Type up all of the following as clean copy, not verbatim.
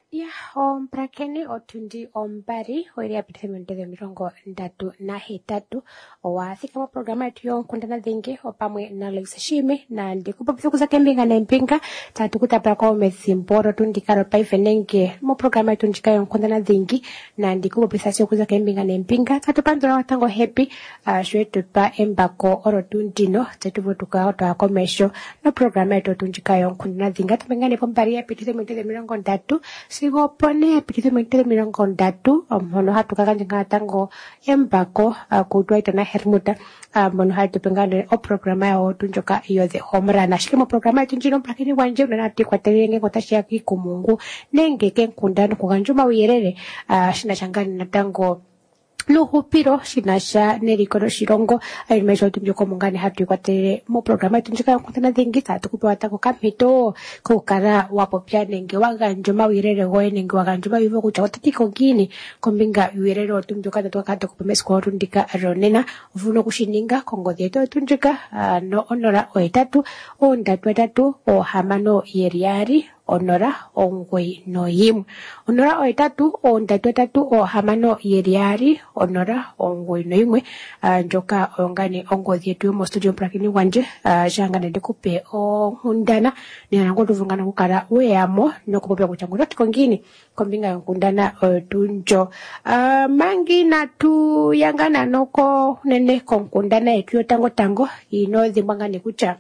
Prakeni otundi ombari hoiri apithimente de mirongo ndatu na hitatu owathika mu programa yetu yonkundana dhingi opamwe na Lisa Shime na ndikupapitha kuza kembinga na mpinga tatu kutapra kwa umesimboro tundikaro paifenenge mu programa yetu ndika yonkundana dhingi na ndikupapitha sio kuza kembinga na mpinga tatu pandora watango happy shwetu pa embako oro tundino tatu votuka oto akomesho na programa yetu tundika yonkundana dhingi tumengane pombari apithimente de mirongo ndatu sigo pone apithimente de mirongo ndatu mono hatukaka njinga tango embako kutwaita na hermuta mono hatu pengane o programa ya tunjoka iyo the homra na shikimo programa tunjino mpakini wanje unanati kwa terenge ngotashi ya kikumungu nenge kenkundano kuganjuma uyerere shina changani na tango luhupiro shinasha nerikono shirongo aimesho tumjoko mungane hatu ikuatere mo programa tunjika yonkundana dhingi tatu kupewa tako kamito kukara wapo pia nenge waganjuma wirere goe nenge waganjuma wivo kucha watatiko gini kombinga wirere otumjoka tatu wakata kupemesiko orundika ronena ufuno kushininga kongo dieto tunjika no onora oetatu ondatu etatu o hamano yeriari onora ongwe no yim onora oetatu ondatu etatu o hamano yeriari onora ongwe no yimwe njoka ongane ongodhi yetu mo studio prakini wanje jangana ndikupe hundana nango tuvungana kukara weamo nokupopya kuchangura tikongini kombinga yonkundana tunjo mangi natu yangana noko nene konkundana yetu tango ino dhimbangane kucha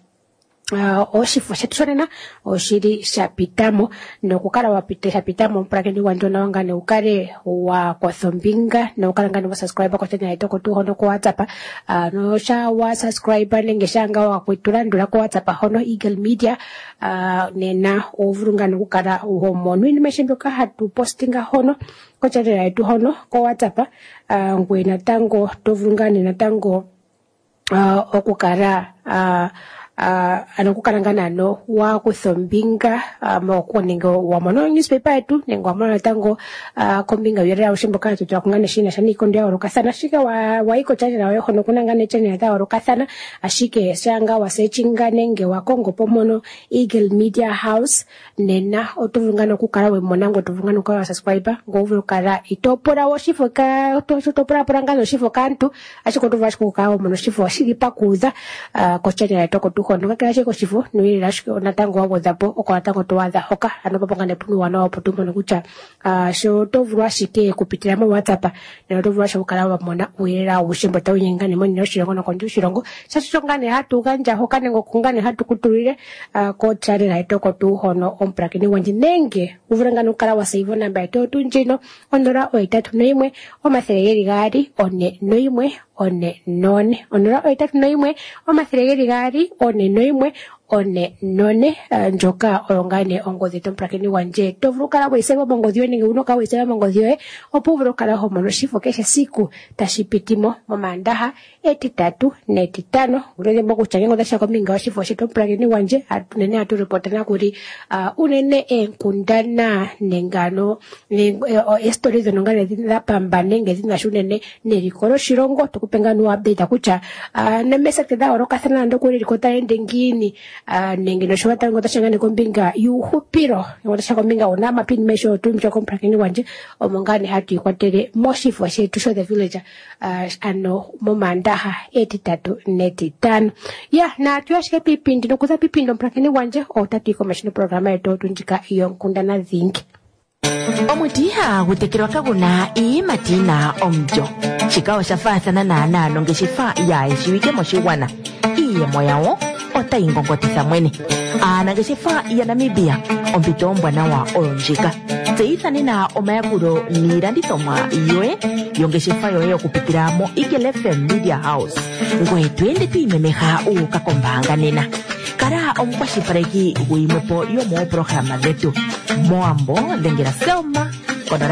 oshifo shetusonena oshiri shapitamo nokukala wapite shapitamo mprakeni wanjona wangane ukare wa kothombinga nokukala ngane wa subscribe kwa channel yetu ko hono ko WhatsApp no sha wa subscribe nenge shanga wa kwitulandula ko WhatsApp hono Eagle Media nena ovurungana kukala homono inimeshimbuka hatu postinga hono ko channel yetu hono ko WhatsApp ngwe natango tovurungana natango okukara anokukalangana no wa kuthombinga mokuningo wa mono newspaper yetu nengo wa mono tango kombinga yera ushimboka tutu kungane shina shani kondia orokasana shika wa iko chaje na weho no kunangane chene ya orokasana ashike shanga wa searchinga nenge wa Kongo pomono Eagle Media House nena otuvungana kukara we monango tuvungana kwa subscriber ngovu kara itopora washifoka topora porangalo shifoka antu ashiko tuvashiko kawo mono shifo ashiripa kuza ko chene ya toko kono kakashe ko shifu nuiri rashiko natango wa zapo okona tango to waza hoka anopapangane punu wana opotumo nokucha sho tovurwa shike kupitira mo WhatsApp na tovurwa shokala wa mona uira ushimbo tawingane mo no shirongo no konju shirongo sashongane hatu ganja hoka nengo kungane hatu kutulire ko chare na itoko tu hono omprakini wanje nenge uvurangana ukala wa save number to tunjino onora oitatu noimwe omasereyeri gari one noimwe one none onora oitatu noimwe omasereyeri gari one noimwe one none njoka orongane ongodhi tomprakeni wanje tovurukala weiseva mongodhi nenge unoka weiseva mongodhi opuvurukala homono shifo kesha siku tashipitimo momandaha 83 95 urele mboku changengo dasha kombinga wa shifo shitomprakeni wanje atunene atureportana kuri unene enkundana nengano stories nongane zina pambane nge zina shunene nerikoro shirongo tukupenga nu update akucha nemesa keda orokasana ndokuri rikota endengini nenge no shwata ngota changane kombinga yuhupiro ngota chakombinga ona mapini mesho tumcho komprakeni wanje omongane hatu ikwatere moshifo shetu show the village ano momandaha 83 ya na tuyashike pipindi nokuza pipindo mprakeni wanje otatu ikomeshino programa yetu tunjika yonkundana dhingi omutiha gutekirwa kaguna imatina omjo chikawa shafathana na nongeshifa ya eshiwike moshiwana iye moyawo otaingongotitha mwene anangeshifa ya Namibia ompito ombwana wa olonjika teithanina omayakulo niilandithomwa yoye yongeshifa yoye okupitira mo Eagle FM Media House ngwe twende tuimemeha ukakombanga nena kara omukwashipaleki gwimwepo yomo programa dhetu moambo dhengera Selma konora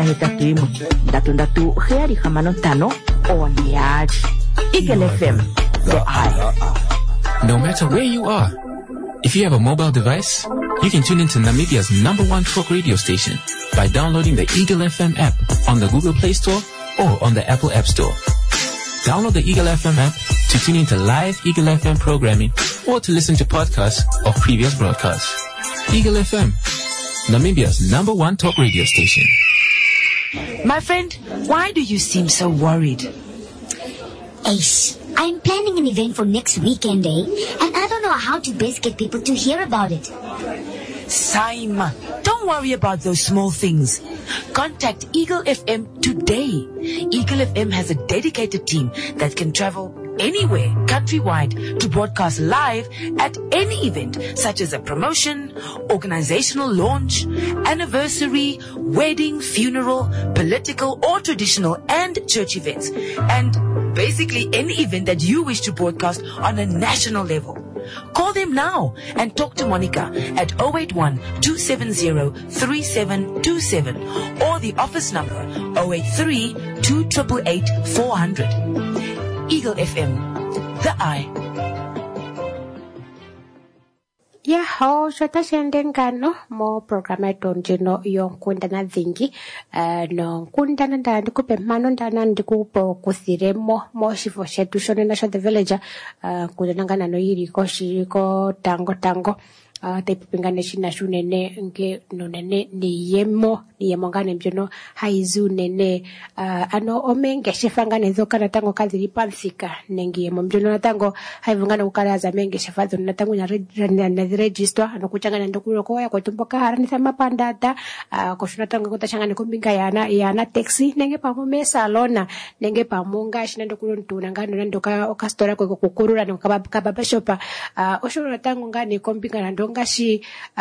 31 oneyali Eagle FM the eye. No matter where you are, if you have a mobile device, you can tune into Namibia's #1 folk radio station by downloading the Eagle FM app on the Google Play Store or on the Apple App Store. Download the Eagle FM app to tune into live Eagle FM programming or to listen to podcasts of previous broadcasts. Eagle FM, Namibia's #1 talk radio station. My friend, why do you seem so worried? Ace, I'm planning an event for next weekend, and I don't know how to best get people to hear about it. Saima, don't worry about those small things. Contact Eagle FM today. Eagle FM has a dedicated team that can travel anywhere countrywide to broadcast live at any event, such as a promotion, organizational launch, anniversary, wedding, funeral, political or traditional and church events, and basically any event that you wish to broadcast on a national level. Call them now and talk to Monica at 081-270-3727 or the office number 083-288-400. Eagle FM, the eye. Ya, shota shendengano mo programa tonjino yonkundana dhingi no nkundana ndandi kupe mano ndana ndikupo kusiremo mo shifo shetu shonena sho the villager kundanangana no yiri ko tango taipingane shina shunene nge nonene niyemo ngane mbyono haizu nene ano omenge shefangane zokana tango kaziri pansika nengi mbyono natango haivungana ukalaza menge shefazo natango na register ano kuchangana ndokulo ko ya kwatumboka harani sama pandata koshuna tango kutachangana kombinga yana taxi nenge pamome salona nenge pamunga shina ndokulo ntuna ngano ndoka okastora ko kukurura nokababa shopa oshona tango ngane kombinga ndongashi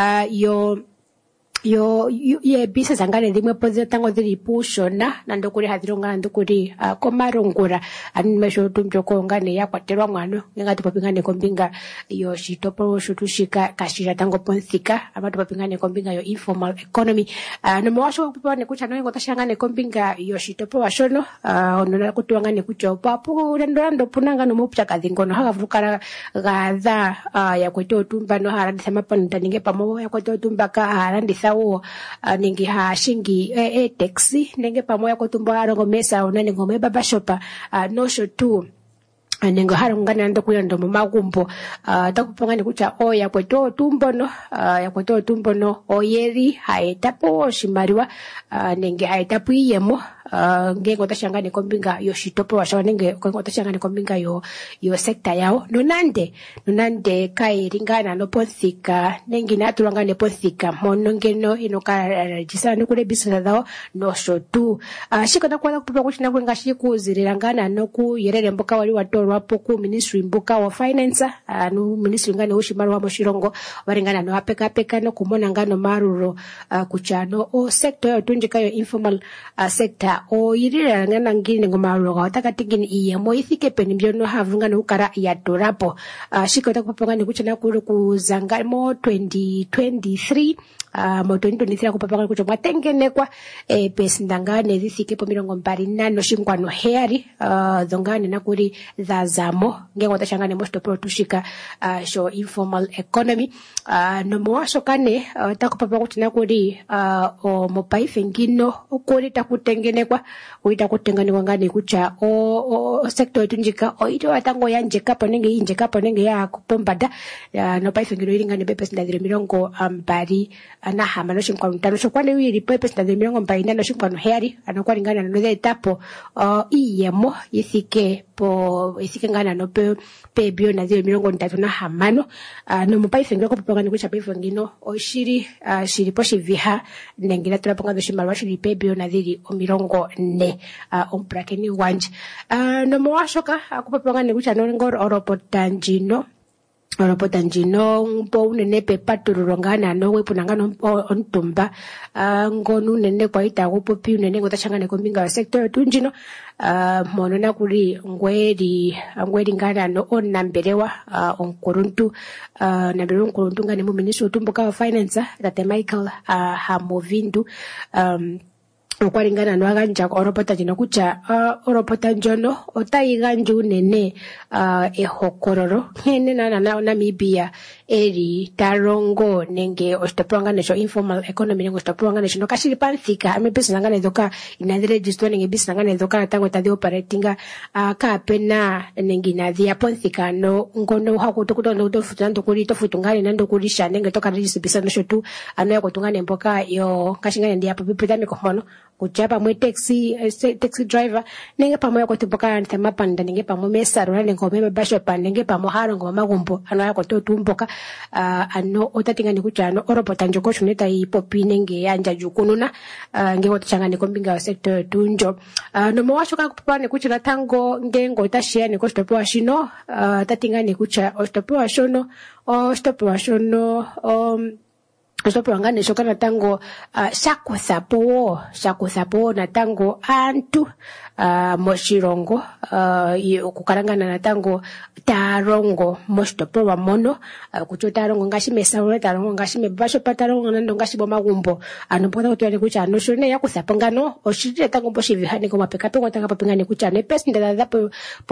yo business angane limwe poze tango zili pushona nando kuri hadironga ndo kuri komarungura animesho tumjoko ngane yakwaterwa mwano ngati popingane kombinga yo shitopo shutushika kashira tango ponsika abantu popingane kombinga yo informal economy no mwasho kupone kucha no ngotashangane kombinga yo shitopo washono onona kutwangane kuchopa pu ndo punanga no mupcha kadhingono hakavukara gaza yakweto tumba no harandi sama panda ninge pamo yakweto tumba ka harandi ningi hashingi taxi ninge pamoja kutumba arongo mesa onane ngome baba shopa no show tu nengo harungana ndo kuyando magumbo takupangani kucha oya kweto tumbono oyeri haetapo shimariwa nenge haetapo iyemo ngengo tashangane kombinga yo shitopo washawa nenge ngengo tashangane kombinga yo sector yao nonande kairingana no ponsika nengi natulangane ponsika mono ngeno inoka register kule business dao no show tu shikona kwa kutupa kuchina kwenga shikuzirangana no ku yerere mboka wali watorwa poku ministry mboka wa finance no ministry ngane ushimaro wa moshirongo waringana no apeka no kumona ngano maruro kuchano o sector yo tunjika yo informal sector o yirira ngana ngine ngomaruro watakatingini iyemo ithike peni mbyono havunga no ukara ya dorapo shikota kupanga nikuchana kuru kuzanga mo 2023 mo 2023 kupanga kucho mwatengenekwa pesindangane zithike po 25 shingwano heri dhongane nakuri zamo ngengo tashangane mosto pro tushika show informal economy no mwasho kane takupapa kutina kuri o mopaife ngino ukuri takutengenekwa uita kutenganekwa ngane kucha o sector etunjika o ito atango yanje kapo nenge ya kupombada no paife ngino iringane bepes ndadire mirongo ambari na hama no shinkwa ntano so kwane wiri bepes ndadire mirongo ambari no shinkwa no heri anokwa ringana no de tapo iyemo yithike ngana no pe bio na zile mirongo ntatu na hamano no mopaife ngino kupanga ni kucha paife ngino o shiri po shiviha nengina tulapanga do shimalwa shiri pe bio na zile mirongo ne omprakeni wanje no mwashoka kupanga ni kucha no ngoro oropotanjino mpo unene pepa tururongana no wepunangano ontumba ngonu nene kwa ita kupopi unene ngotachangane kombinga wa sector tunjino mono na kuri ngweri ngana no onamberewa onkuruntu nambere onkuruntu ngane mu ministry utumbuka wa finance tate Michael Hamovindu okwalingana nwaganja oropota jino kucha oropota njono otayiganja unene ehokololo nkene nana Namibia eri tarongo nenge oshitopolwa nesho informal economy nenge oshitopolwa nesho nokashili panthika ame business ngane dhoka inadhi register nenge business ngane dhoka natango tadhi operatinga kapena nenge inadhi aponthika no ngono hakuto kutondo tofuta ndokuli tofutu ngane nandokuli sha nenge toka register business nesho tu ano yakutungane mboka yo kashingane ndi apo pipitame komono kuchapa mwe taxi driver nenge pamwe yakotimboka ntema panda nenge pamwe mesaro nenge ngome basho panda nenge pamwe harongo magumbo ano yakototumboka ano otatingani kucha ano oropota njoko shuneta ipopi nenge yanja jukununa nge otachangane kombinga ya sector tunjo no mwashoka kupane kucha natango ngengo otashia niko shitopoa shino tatingani kucha oshitopoa shono Ostopo ngane shoka natango shakuthapo natango antu moshirongo kukalangana natango tarongo moshitopo wa mono kucho tarongo ngashi mesawo tarongo ngashi mebasho patarongo nando ngashi bomagumbo ano mpona kutwale kucha ano shone yakuthapo ngano oshire tango boshivihane ko mapekape ngotanga papingane kucha ne percent po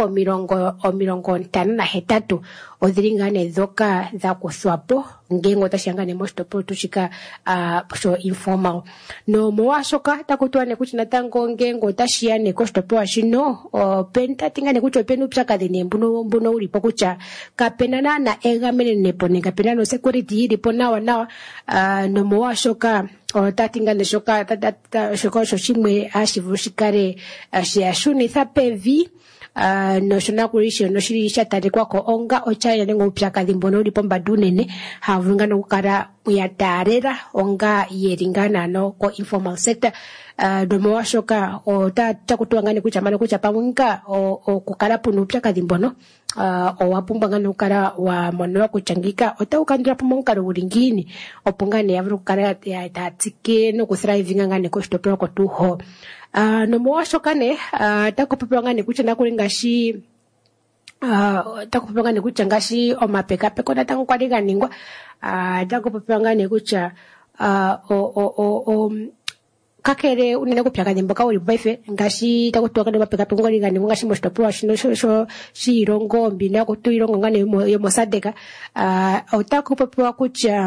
53 odhiringane dhoka dhakuthwapo ngengo tashangane moshitopo tushika sho informal no mwashoka takutwane kucha natango ngengo tashiane koshitopo shino penta tingane kucha penu psakade ne mbuno ulipo kucha kapena nana egamene nepo nega pena no security ilipo nawa no mwashoka tatingane shoka shoko shimwe ashivushikare ashiyashunitha pevi no shona kulisho no shirisha tare kwako onga ochaya nengo upyakadhi mbono ulipo mbadunene havunga no kukara uyatarera onga yeringana no ko informal sector domo washoka takutuangane kuchamana kuchapamunga kukara puno upyakadhi mbono owapumba ngano kukara wa mono wa kuchangika otaukandira pomongalo ulingini opungane yavuru kukara yatatike no kuthriving ngane ko stopero ko tuho no mwashokane takupepangane kucha nakulingashi takupepangane kucha ngashi omapeka peko natango kwaliganingwa takupepangane kucha kakere unene kupyakanye mboka uli baife ngashi takutuakane mapeka peko kwaliganingwa ngashi moshitopoa shino sho shirongo mbina kutuirongo ngane yomosadeka otakupepewa kucha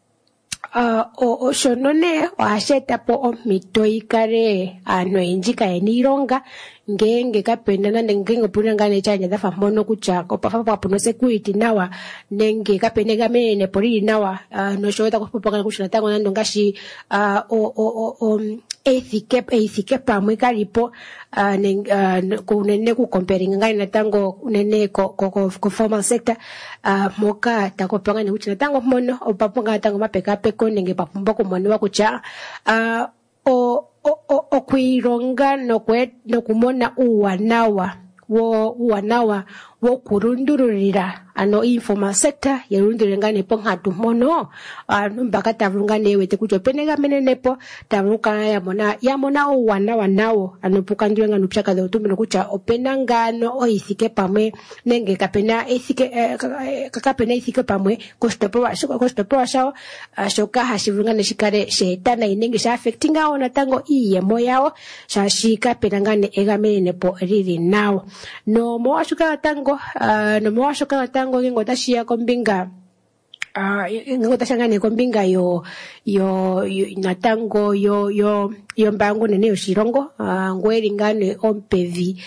oshonone ohashetapo omito ikare ano enjika enironga ngenge kapena nande ngenge punangane chanya dafa mono kucha kopafa puno security nawa nenge kapene gamene poli nawa no shota kupopanga kucha tango nando ngashi ethike pamwe kalipo kunene ku comparing ngane natango kunene ko formal sector moka takopanga ne kucha tango mono opapanga tango mapeka peko nenge papumba ko mono wa kucha okuironga nokumona uwanawa wo kurundurira ano informal sector yerundurira ngane po ngatu mono mbaka tavungane wete kucho penega menenepo tavuka yamona uwanawa nawo ano pukandwe nganu pchaka do tumino kucha opena ngano oithike pamwe nenge kapena ithike pamwe kostopo shao shoka hashivungane shikare shetana inenge sha affectinga ona tango iyemo yawo shashika pena ngane egamenepo riri nawo no mwashuka tango ngengo tashia kombinga ngengo tashangane kombinga yo natango yo mbango nene yoshirongo ngweli ngane ompevi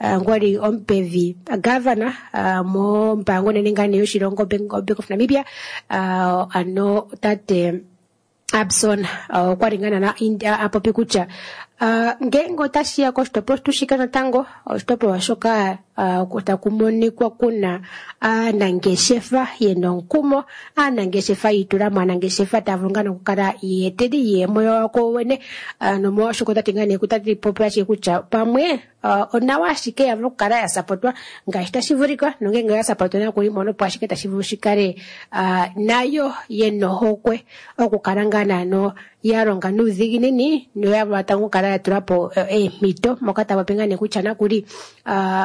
governor mo mbango nene ngane yoshirongo Bank of Namibia ano tate Abson kwaringana na India apo pikucha ngengo tashia ko stopo tushikana tango stopo washoka kutakumonikwa kuna nangeshefa yenonkumo nangeshefa iturama nangeshefa tavungana kukara yetedi yemoyo wako wene no mwashoko tatingane kutati populace kucha pamwe onawashike yavukara ya sapotwa ngashita shivurika nongenga ya sapotwa na kuli mono pwashike tashivushikare nayo yenohokwe okukarangana no yaronga nuzigi nini no yabatangu kara turapo mito mokata bapengane kuchana kuri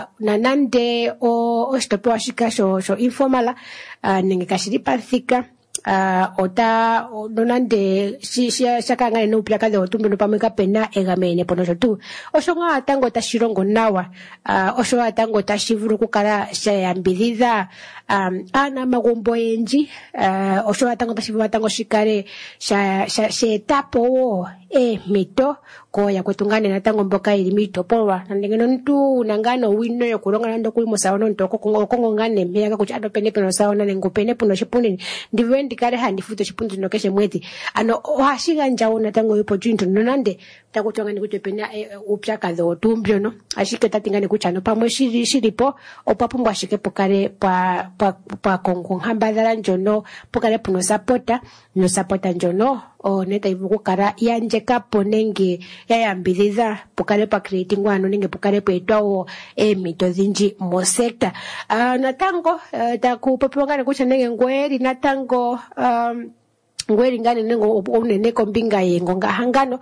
nanande o stopo ashika sho informala nenge kashiri panthika ota nonande shakanga no plaka de otumbe no pameka pena egamene pono tu oshonga atango tashirongo nawa osho atango tashivuru kukala shayambiriza ana magombo enji osho atango tashivu atango shikare shetapo mito ko ya kwetungane natango mboka ili mito polwa nangeno ntu nangano wino yokulonga nando kulimo saono ntoko kongo ngane mega kuchado pene peno saona ngopene puno shipuni ndiwe ndikale handi futo chipundu nokeshe mwezi ano washiga njao natango yupo jinto nonande takutongani kuti pena upyaka do tumbyo no ashike tatingani kuchano pamwe shiripo opapo mbashike pokare pa kongo hambadala njono pokare puno supporta njono neta ivuku kara yanje kapo nenge yayambiriza pokare pa creating wano nenge pokare petwao mito zinji mo sector natango takupopongana kucha nenge ngweri natango ngweri ngane nengo unene kombinga yengo ngahangano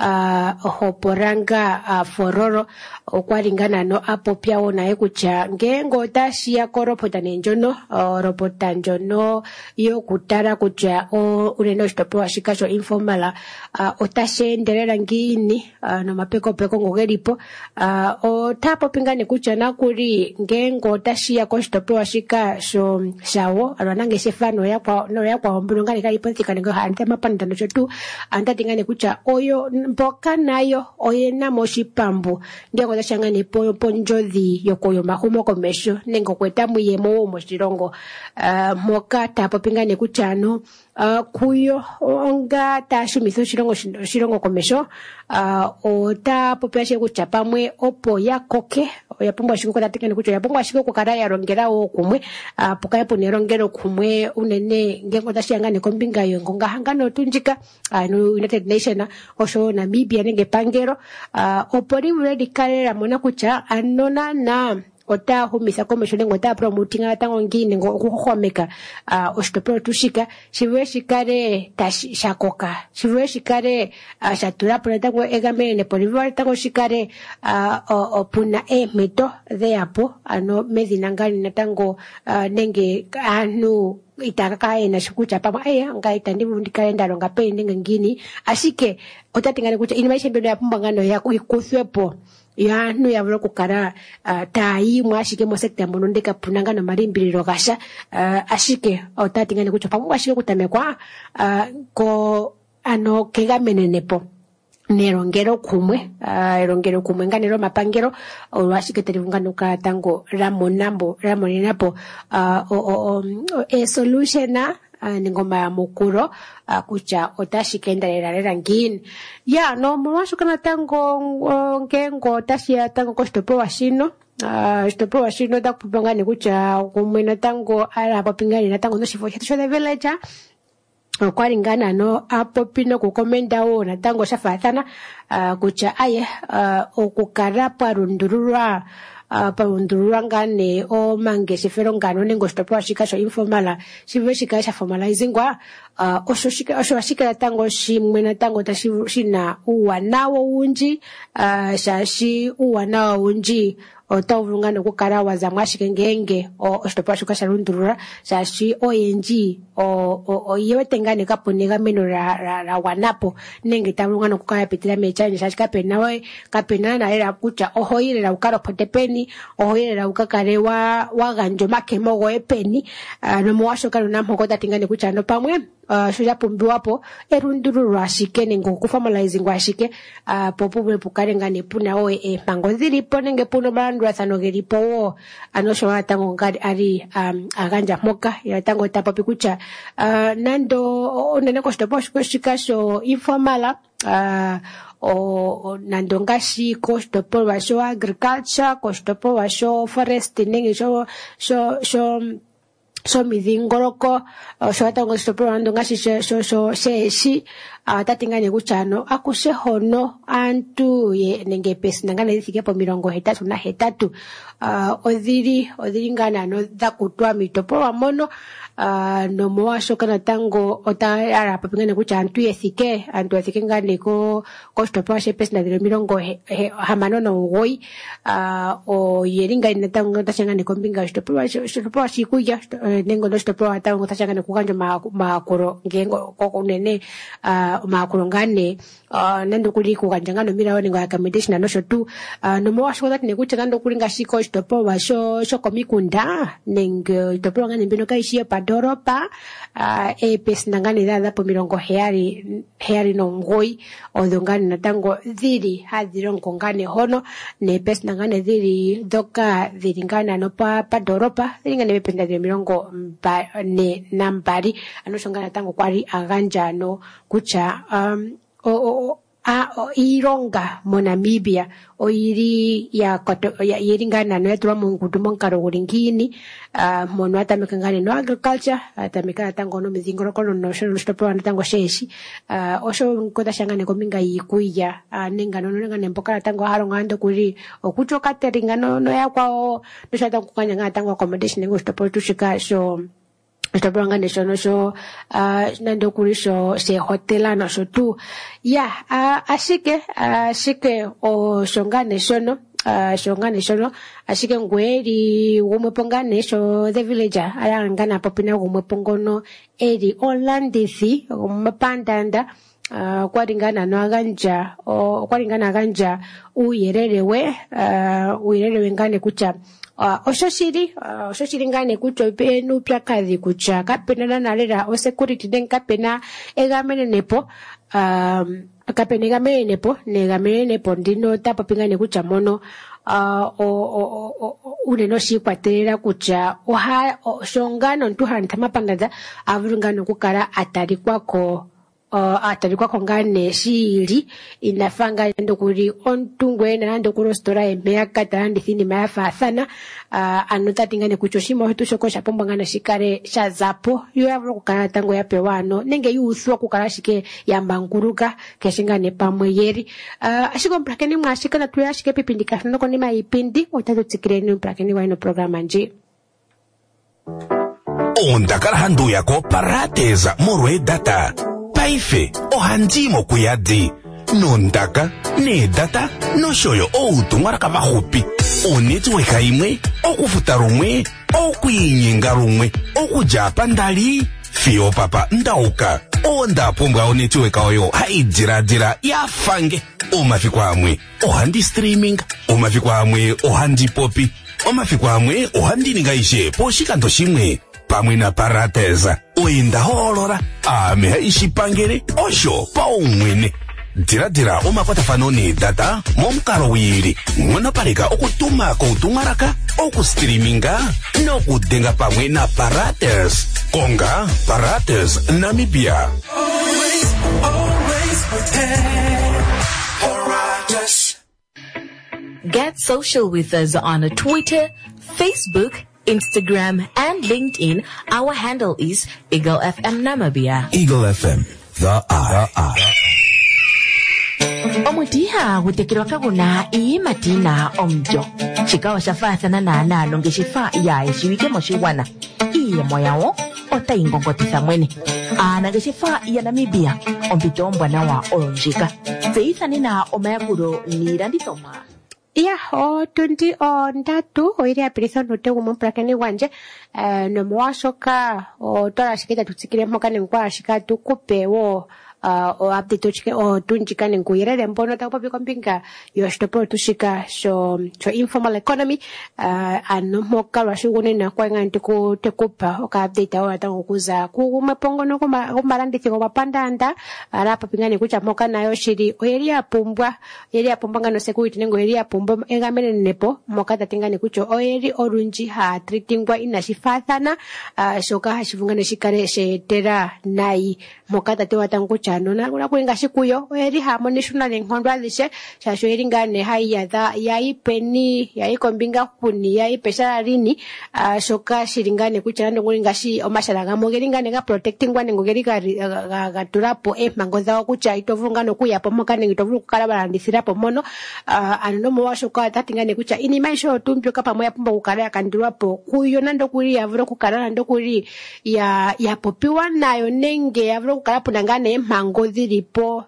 hoporanga fororo okwaringana no apo pyao naye kucha ngengo tashia koropota nenjono ropota njono yo kutara kucha unene oshitopo shikasho informala otashenderera ngini no mapeko ngogeripo otapo pingane kucha nakuri ngengo tashia koshitopo shikasho shawo alwanange shefano yakwa ombulungani kalipontika ngo hante mapanda no chotu anta tingane kucha oyo mboka nayo oyena moshipambu ngeko tashangane ponjozi yokoyo mahumo komesho nengo kweta muyemo moshilongo moka tapo pingane kuchano kuyo onga tashumitho shilongo komesho ota popeshe kucha pamwe opo yakoke yapungwa shiko tatikane kucha yapungwa shiko kukara yarongera kumwe pokaye ponerongero kumwe unene ngengo tashangane kombinga yo ngonga hangano tunjika no United Nations osho Namibia nenge pangero opori ready karera mona kucha anona na ota humisa komesho nengo ta promotinga tango ngine ngo kuhomeka oshitopro tushika shiwe shikare shakoka shiwe shikare shatura pona tango egamene polivar tango shikare opuna meto de apo ano medinangani natango nenge anu itaka ena shikucha pama ngaita ndivu ndikaenda longa pende ngini ashike otatingana kucha inimaisha mbele ya pumbangano ya kuthwepo ya no ya volo kukara tai mwashike mo sector mbono ndeka punanga no marimbiriro gasha ashike otatingana kucha pamwe ashike kutamekwa ko ano kegamenenepo nerongero kumwe nganero mapangero olwashike telivunganuka tango ramonenapo solution ningoma ya mukuro kucha otashikendalera ngini ya no mwashukana tango ngengo tashia tango koshtopo washino shtopo washino takupongani kucha kumwena tango ala papingani na tango no shifo sho the village okwaringana no apo pino kukomenda wona tango shafathana kucha aye okukara parundurura ngane o mange shifero ngano nengo shtopo shikasho informala shive shikasha formalizingwa osho shika tango shimwena tango tashina uwanawo unji shashi uwanawo unji otavulungana kukarawa za mwashike ngenge oshitopa shukasha rundurura shashi oyenji yewetengane kaponega meno ra wanapo nenge tavulungana kukaya pitira mechani shashi kapena na era kucha ohoirera ukaro potepeni ohoirera ukakare waganjo makemogo epeni no mwashoka namhokota tingane kucha no pamwe shuja pumbiwapo erundururu ashike nengo kuformalizing ashike popubwe pukarengane puna pango zilipo nenge puno bandu athano gelipo anosho watango ngari ari aganja moka ya tango tapapi kucha nando nene kostopo shikasho informala nando ngashi kostopo washo agriculture kostopo washo forest nenge so midhingoloko shwatango stoprando ngashi sheshi tatingane kuchano akushe hono antu ye nenge pesi nangana thike po 3 odhiri ngana no dakutwa mitopo wamono no moa shoka na tango ota ara papingane kucha antu ethike ngane ko stopo shepes na de mirongo hamano no ngoi o yeringa ina tango tashangane kombinga stopo shikuya nengo no stopo tango tashangane kuganja makoro ngengo kokunene makoro ngane nando kuli kuganja ngano mira woni nga accommodation no shotu no moa shoka ne kucha ngando kulinga shiko stopo wa sho komikunda nengo stopo ngane mbino kaishia padoropa pes nangane dada po mirongo heari no ngoi o dongane na tango dhiri hadiron kongane hono ne pes nangane dhiri doka dhiri ngana no padoropa dhiri ngane penda dhiri mirongo ne nambari ano shongana tango kwari aganja no kucha ironga monamibia o iri ya iringana no etuwa mungudu monkaro uringini mono atamekangane no agriculture atamekana tango no mizingoro kono no stopo tango sheshi osho nkoda shangane kominga yikuya ninga no ngane mpokala tango harongando kuri okuchoka teringa no yakwa no shata kukanya ngana tango accommodation ngo stopo tushika so Tabanga neshono sho nando kurisho se hotela no sho tu ya ashike o shongane shono ashike ngweri umepongane sho the villager arangana popina umepongono eri olandisi umepandanda kwaringana no aganja kwaringana aganja uyererewe ngane kucha oshoshiri ngane kucho penu pyakazi kucha kapena nalera o security den kapena egamene nepo negamene ndino tapa pingane kucha mono uneno shikwaterera kucha shongano ntuhanta mapandaza avurungano kukara atari kwako ngane shiri inafanga ndo kuri ontungwe na ndo kuri stora emea katarandi thini mayafa sana anotati ngane kuchoshima wetu shokosha pomba ngane shikare shazapo yu yavro kukara tango ya pewano nenge yu usua kukara shike yambanguruka keshingane pamwe yeri ashiko mprakeni mwashika na tuya shike pipindika noko nima ipindi utatu tsikireni mprakeni wa ino programa nji ondakara handu yako parateza morwe data paife ohandimo kuyadi nondaka ne data no shoyo outumwaraka vahupi onetiweka imwe okufuta rumwe okuyinyenga rumwe okujapa ndali fio papa ndauka ondapumbwa onetiweka oyo haidziradira yafange omafikwa amwe ohandi streaming omafikwa amwe ohandi popi omafikwa amwe ohandi ningaishe poshikando shimwe pamwe na parateza oinda holora ameha ishipangere osho paumwene diradira omakwatafano ne data momukalo wiri mwonopareka okutuma koutumwaraka okustreaminga nokudenga pamwe na parates konga parates Namibia. Always prepare Parates. Get social with us on Twitter, Facebook, Instagram and LinkedIn. Our handle is Eagle FM Namibia. Eagle FM, the eye. Omutiha gutekirwa kaguna matina omjo chikawa shafathana na nalo ngeshifa ya eshiwike moshiwana iye moyawo otayingongotisa mwene ana ngeshifa ya Namibia ompito mbwanawa olonjika zeithani na omayakuro nilandithomwa o tundi o ndatu o iri apirizo no tegu mprakeni wanje no mwashoka o tola shikita tutsikire mokane nkwa shika tukupewo o update chike o tunjikane nkuyirere mbono takupapi kompinga yo stopo tushika so informal economy ano moka rashugune na kwa nganti ku tekupa o ka update awa tangu kuza kumepongo no kumarandisi ko mapandanda arapa pingane kucha moka nayo shiri oyeria pumbwa ngano security nengo yeria pumbwa egamene nepo moka tatingane kucho oyeri orunji ha treatingwa inashifathana shoka hashivungane shikare shetera nai moka tatewa tangu kucha shano na kuna kuinga shikuyo eri hamonishu na nenghondo alishe shasho eri ngane hai ya ipeni ya ikombinga kuni ya ipesha rini shoka shiringane kuchana ngoringa shi omasharaga mogeringa nga protecting wane ngogeri ga turapo mangoza kucha itovunga no kuya pomoka ngitovunga kukala barandisira pomono anono mo shoka tatingane kucha ini maisho tumpyo kapa moya pumba kukala yakandirapo kuyo nando kuri yavuro kukala nando kuri ya popiwa nayo nenge yavuro kukala punangane mangozi ripo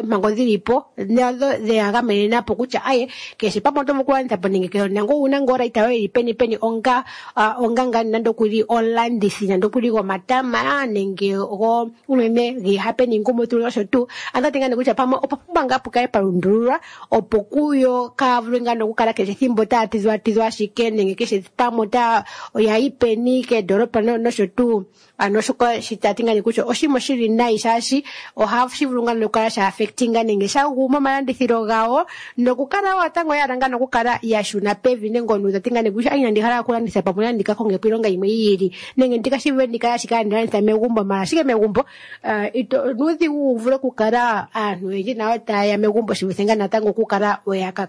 nazo de agamena pokucha aye que sepa moto mukwanza poninge que nango una ngora itawe peni onga ngani nando kuri online disi nando kuri go matama nenge go umeme gi happening como tu lo tu anda tingane kucha pamo opapanga pukae parundura opokuyo kavrenga no kukala que simbo tizwa shikene nge que se pamota oya ipeni que doropa no tu anoshoka shitatingane kucho oshimo shiri naisashi o have shivunga no kala sha affecting nge sha guma malandi thirogao no kukala watango yaranga no kukala yashuna pevi nengo tingane kucha ina ndikala kula ndisapa mwana ndikakonge pilonga imwe yiri nenge ndikashive ndikala shikanda nta megumbo mara shike megumbo ito nuthi uvule kukala anu eji na wata ya megumbo shivisenga natango kukala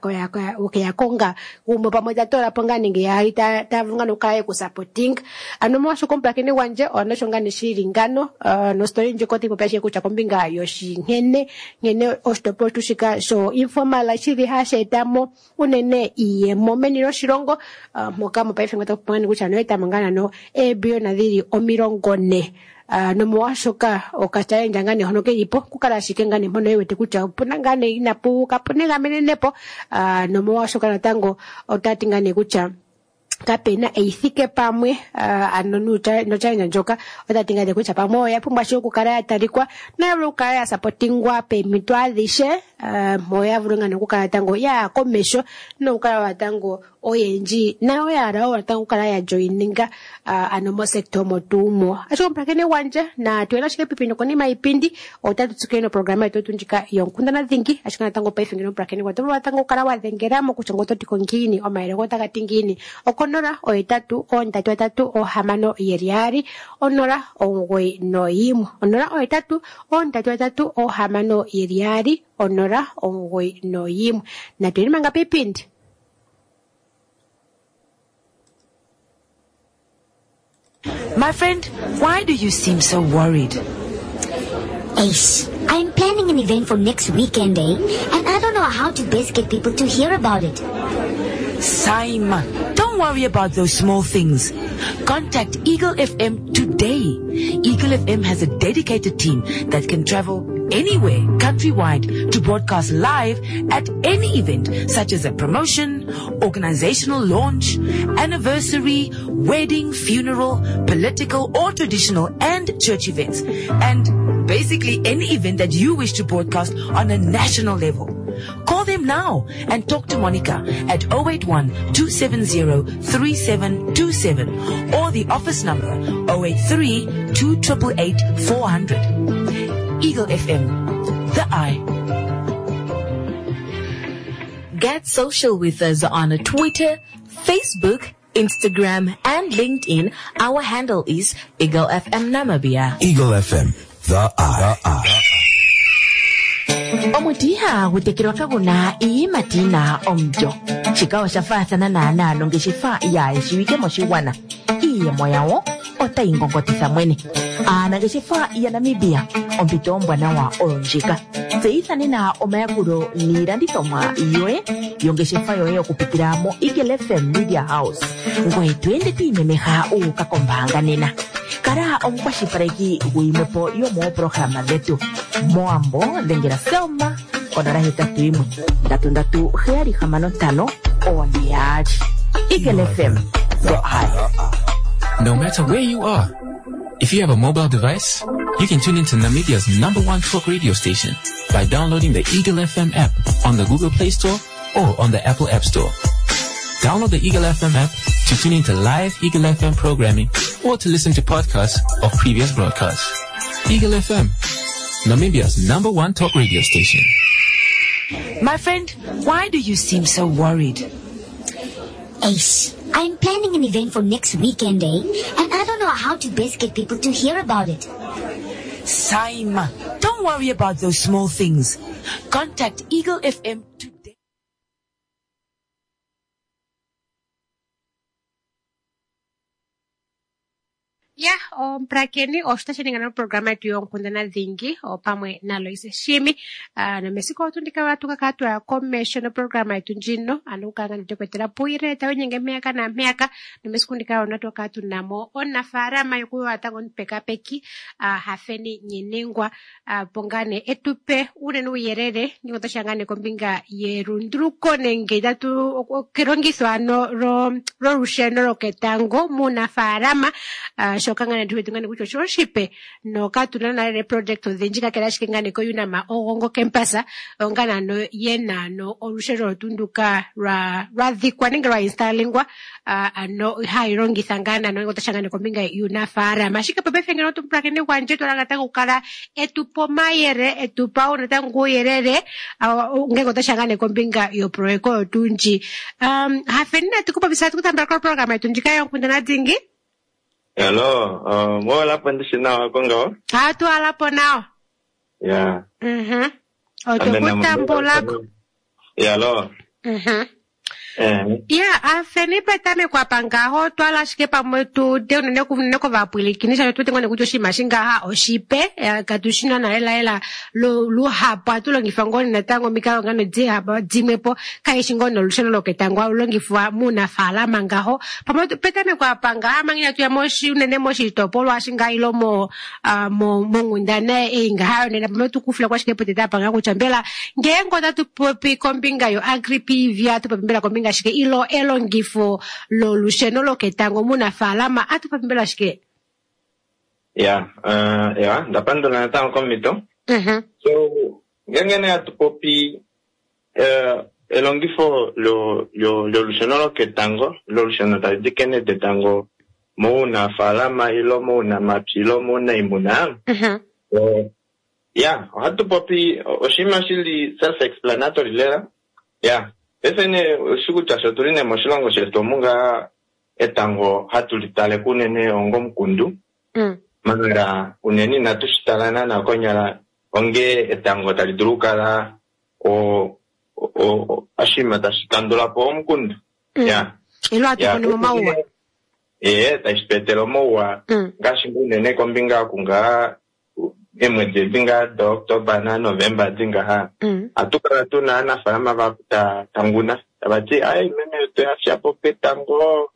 yakonga umbo pamoja tora ponga nenge ya tavunga no kala ku-supporting anomo shokompa kene wanje onoshonga nishiringano no story njikoti popeshe kucha kombinga yoshi ngene ostopo tushika so informal shiri hashetamo unene iye momeni no shirongo moka mopaife ngata kupanga kucha no etamangana no ebio na dhiri omirongone no mwashoka okachaye njangane hono ke ipo kukala shikengane mbono yewe tekucha punangane inapu kapunega menenepo no mwashoka natango otatingane kucha kapena eithike pamwe anonuta no chanya njoka otatingane kucha pamwe yapumba sho kukala yatarikwa na rukala ya supportingwa pe mitwadishe moya vurunga no kukala tango ya komesho no kukala watango oyenji na oyara watango kukala ya joininga anomo sector motumo acho mpakene wanje na tuela shike pipino koni maipindi otatu tsukeno programa yetu tunjika yonkunda na dhingi ashikana tango paifingino mpakene watango kukala wadhengeramo kuchongoto tikongini omaire gotaka tingini onora oitatu ontatu atatu ohamano yeriari onora ongoi noimu onora oitatu ontatu atatu ohamano yeriari onora ongoi noimu na tuni manga pipindi My friend, why do you seem so worried? Ace, I'm planning an event for next weekend, and I don't know how to best get people to hear about it. Simon, don't worry about those small things. Contact Eagle FM today. Eagle FM has a dedicated team that can travel anywhere countrywide to broadcast live at any event, such as a promotion, organizational launch, anniversary, wedding, funeral, political or traditional and church events, and basically any event that you wish to broadcast on a national level. Call them now and talk to Monica at 081-270-3727 or the office number 083-288-400. Eagle FM, the eye. Get social with us on Twitter, Facebook, Instagram, and LinkedIn. Our handle is Eagle FM Namibia. Eagle FM, the eye. Omutiha gutekirwa kaguna imatina omjo chikawa shafathana na nano ngeshifa ya ishiwike moshiwana iye moyawo otaingongotisa mwene ana ngeshifa ya Namibia ompitombwa nawa olonjika zeithane na omayakuro niranditomwa iyoe yongeshifa yoye okupitiramo Eagle FM Media House ngwe twende timemeha ukakombanga nena kara omukwashipareki guimepo yomo programa zetu moambo lengera selma onora hetatu imwe ndatu heari hamano tano oniari Eagle FM the eye. No matter where you are, if you have a mobile device, you can tune into Namibia's #1 talk radio station by downloading the Eagle FM app on the Google Play Store or on the Apple App Store. Download the Eagle FM app to tune into live Eagle FM programming or to listen to podcasts of previous broadcasts. Eagle FM, Namibia's #1 talk radio station. My friend, why do you seem so worried? Ace, I'm planning an event for next weekend, and I don't know how to best get people to hear about it. Same. Don't worry about those small things. Contact Eagle FM today. Ya, mprakeni ostasheningana na programa yetu yonkundana dhingi pamwe na Loise Shimi na mesiko otundika watu kakatu ya komesho na programa yetu njino anukanga nitokwetela puire tawe nyenge miaka na miaka na mesiko ndika onatu katu namo ona farama yokuyo watango nipeka peki hafeni nyenengwa pongane etupe unenu yerere niko tashangane kombinga yerundruko nenge datu kirongiswa no ro rusheno roketango muna farama shokangana tuwetungane kuchoshoshipe no katuna na re project odhenjika kera shikengane ko yuna ma ogongo kempasa ongana no yena no orushero tunduka ra dhikwa ninga installingwa no hairongi thangana no ngotashangane kombinga yuna fara mashika pepe fengena no tumprakene kwanje tolangata kukala etupo mayere etupa ona tangu yerere ngengo tashangane kombinga yo proeko tunji hafenina tukupa bisatu kutambara program yetunjika yonkundana dingi. Hello, mo alapo ndi sinawa kongo? Tu alapo nao? Yeah. Oto kutambo lako? Yeah, hello. Yeah, afeni petame kwa pangaho twala shike pamwetu de unene ko vapwili kinisha tu tengo ne kujoshi mashinga ha oshipe katushina na ela lu hapa tu longifangoni na tango mikao ngano je hapa jimepo kai shingono lusheno loketangwa longifwa muna fala mangaho pamwetu petame kwa pangaha mangina tu ya moshi unene moshi topolo ashinga ilo mo ngundane inga hayo nena pamwetu kufula kwa shike poteta panga kuchambela ngengo datu popi kombinga yo agripi via tu popimbela kombinga shike ilo ngifo lo lusheno lo ketango muna falama atu papimbela shike. Yeah, ndapando na tango komito. So, ngengene atu popi elo ngifo lo lusheno lo ketango, lo lusheno taridikene de tango muna falama ilo muna mapilo muna imuna. So, yeah, atu popi oshima shili self-explanatory lera. Yeah. Esene shukuta shoturine moshilongo sheto munga etango hatulitale kunene ongo mkundu. Manga uneni natushitalana na konyala onge etango talidurukala ashima tashitandula po mkundu. Yeah. Ilo ati kuni maua. Tashipetelo maua. Ngashingu nene kombinga kunga emwezi zinga October na November zinga ha atukala tuna na farama bakuta tanguna abati ai meme to afya pope tango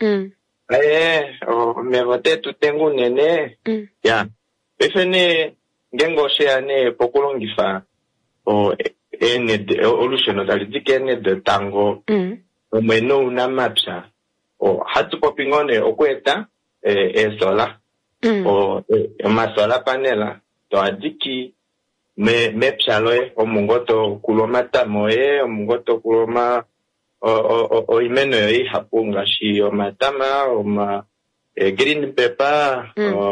mevote tutengu nene ya efene ngengo sheane pokulongifa ene olusheno dalidikene de tango omeno una mapsa hatu popingone okweta sola masola panela to adiki me psaloe omungoto kuloma tamoe omungoto kuloma imeno yoi hapunga shi matama green pepper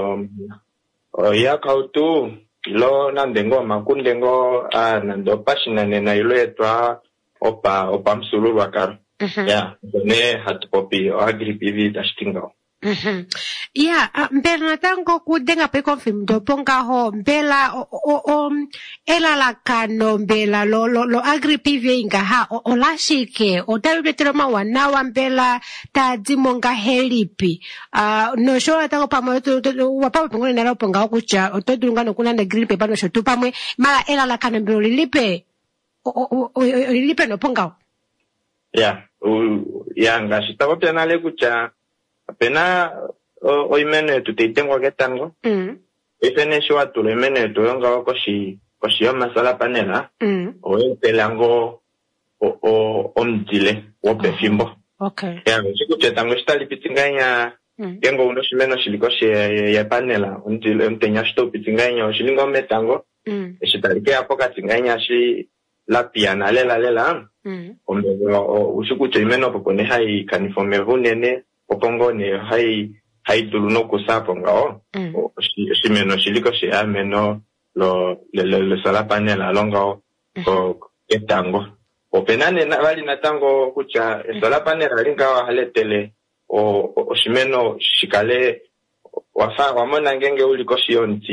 yakautu lo nandengo makundengo nando pashina nena ilo etwa opa msululu wakaro ya ne hatupopi agripivi tashtingao. Yeah, mbela natango kudenga pe confirm do ponga ho mbela ela la kano mbela lo agripive inga ha o lashike o tabetero mawana mbela ta dimonga helipi no shola tango pamo wapa pengone na ponga okucha otodunga no kuna na green paper no shotu pamwe mala ela la kano mbelo lilipe lilipe no ponga. Yeah, yanga shitako tena le kucha pena oimene tutitengo ketango efene shwa tulemene tuyonga koshi yo masala panela oepelango omdile wopefimbo. Okay. Ya chikuche tango stali pitinganya yengo uno shimeno shilikoshi ya panela omdile mtenya shto pitinganya oshilingo metango eshitalike apoka tinganya shi la piana lela ushikuche imeno popone hai kanifome vunene opongo ne hai tuluno kusapo ngao shimeno shiliko shi ameno le sala panela longo ko etango openane na bali na tango kucha sala panela linga haletele o shimeno shikale wafa wamona ngenge uliko shionti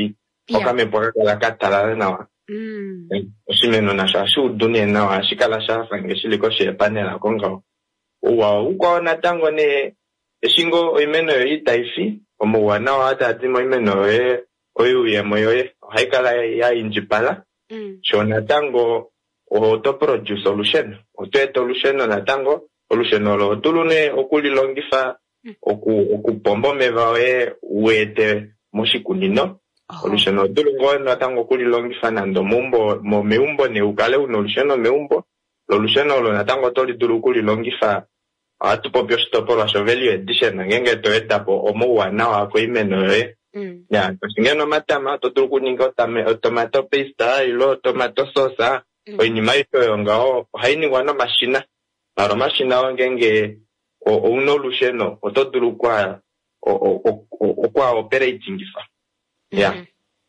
okame poka la katala nawa oshimeno na shashu dunia nawa shikala shafa ngesiliko she panela konga uko natango ne eshingo oimeno yoitaifi omuwana wa tati moimeno oyuye moyoye haikala ya injipala sho natango to produce solution solution natango solution lo tulune okulilongifa okupomba omeva wete moshikunino solution tulungo natango okulilongifa nando meumbo ne ukale uno meumbo solution lo natango tolitulu kulilongifa atupopyo stopolo sho value addition ngenge to etapo omuwana wako imeno yoye ya ngeno matama totulu kuninga tomato paste ilo tomato sauce oinima ito ngao hainingwa no mashina aro mashina ngenge uno lusheno ototulu kwa operating fa ya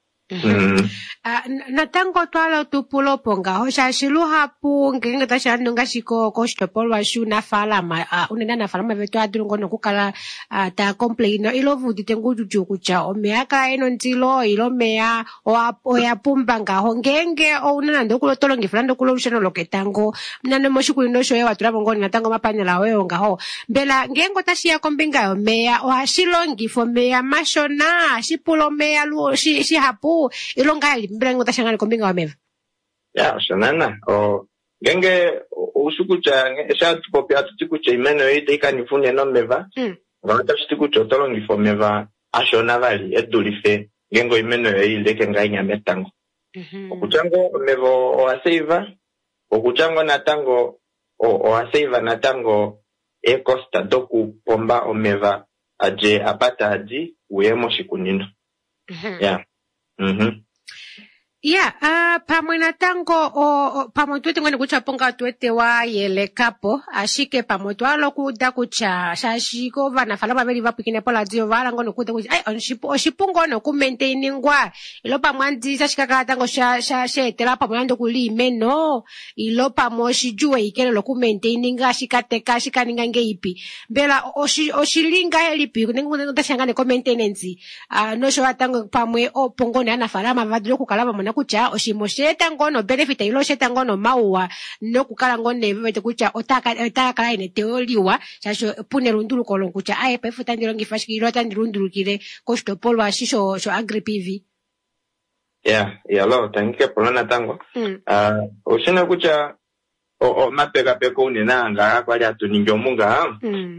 natango twala tupulo ponga ho shashilu hapu ngenge tashandu ngashiko koshitopolwa shuna falama unena na falama vetu adulungo nokukala ta complain ilo vudite ngujuju kucha omeya ka eno ntilo ilo meya oya pumba ngaho ngenge unena ndokulo tolongifula ndokulo lusheno loketango mnano moshikulino shoye watula bongoni natango mapanela wewe ngaho mbela ngengo tashiya kombinga yo meya ohashilongifo meya mashona ashipulo meya shi hapu ilonga mbrengo tashangana kombinga wa meva ya shanana genge usukucha esha tupopi atutikucha imeno yoite ikanifune no meva ngata shitikucha tolongifo meva ashona vali edulife gengo imeno yoile kenga inyametango okuchango mevo oaseiva okuchango natango oaseiva natango ekosta doku pomba omeva aje apata aji uyemo shikunino ya pamwe natango pamwe tuwete ngone kucha ponga tuwete wa yele kapo ashike pamwe twalo kuda kucha shashiko vana falama veli vapikine pola dio vala ngono kuda kucha oshipungo no ku maintainingwa ilo pamwe ndi shashika katango shetela pamwe ando kuli imeno ilo pamwe shijue ikele lo ku maintaininga shikateka shikaninga ngeipi mbela oshilinga helipi kunengo tashangane ko maintenance no sho atango pamwe opongone ana falama vadilo kukalaba mona kucha oshimosheta ngono benefit ilo sheta ngono mauwa no kukala ngone vete kucha otaka ine teoliwa shasho pune rundulu kolon kucha pefuta ndilongifa shikilo tandirundulukire koshitopolwa shisho agri PV lo tangike polona tango oshina kucha mapeka peko unena anga kwali atuningi omunga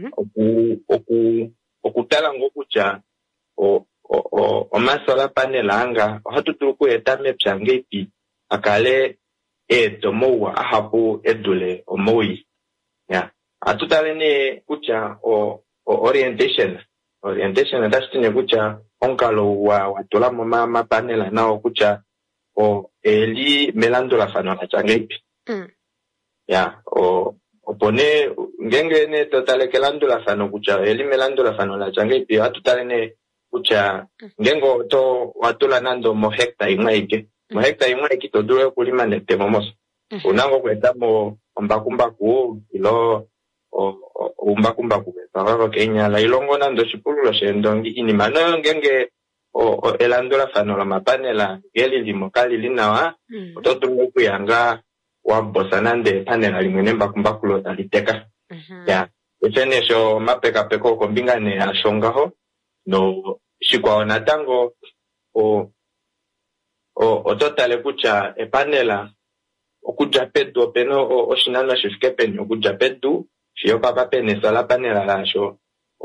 okutala ngokucha omasola panel anga hatutulu kueta mepya ngeipi akale mowa ahapu edule omoi atutale ne kucha orientation dastine kucha onkalo wa tola mama panel nao kucha eli melando la fano la changeipi opone ngenge ne totale kelando la fano kucha eli melando la fano la changeipi atutale ne kucha ngengo to watula nando mo hekta imwaike to dure kulima nete momoso unango kweta mo ombakumbaku ilo umbakumbaku baba Kenya la ilongo nando shipululo shendongi inimano ngenge elandula fano la mapanela geli limokali linawa to kuyanga wa bosanande panela limwene mbakumbaku lo taliteka echene sho mapeka peko kombinga ne ashongaho no shikwa natango totale kucha epanela okuja pedu peno oshinano shifike penyo okuja pedu fiyo papa pene sala panela lasho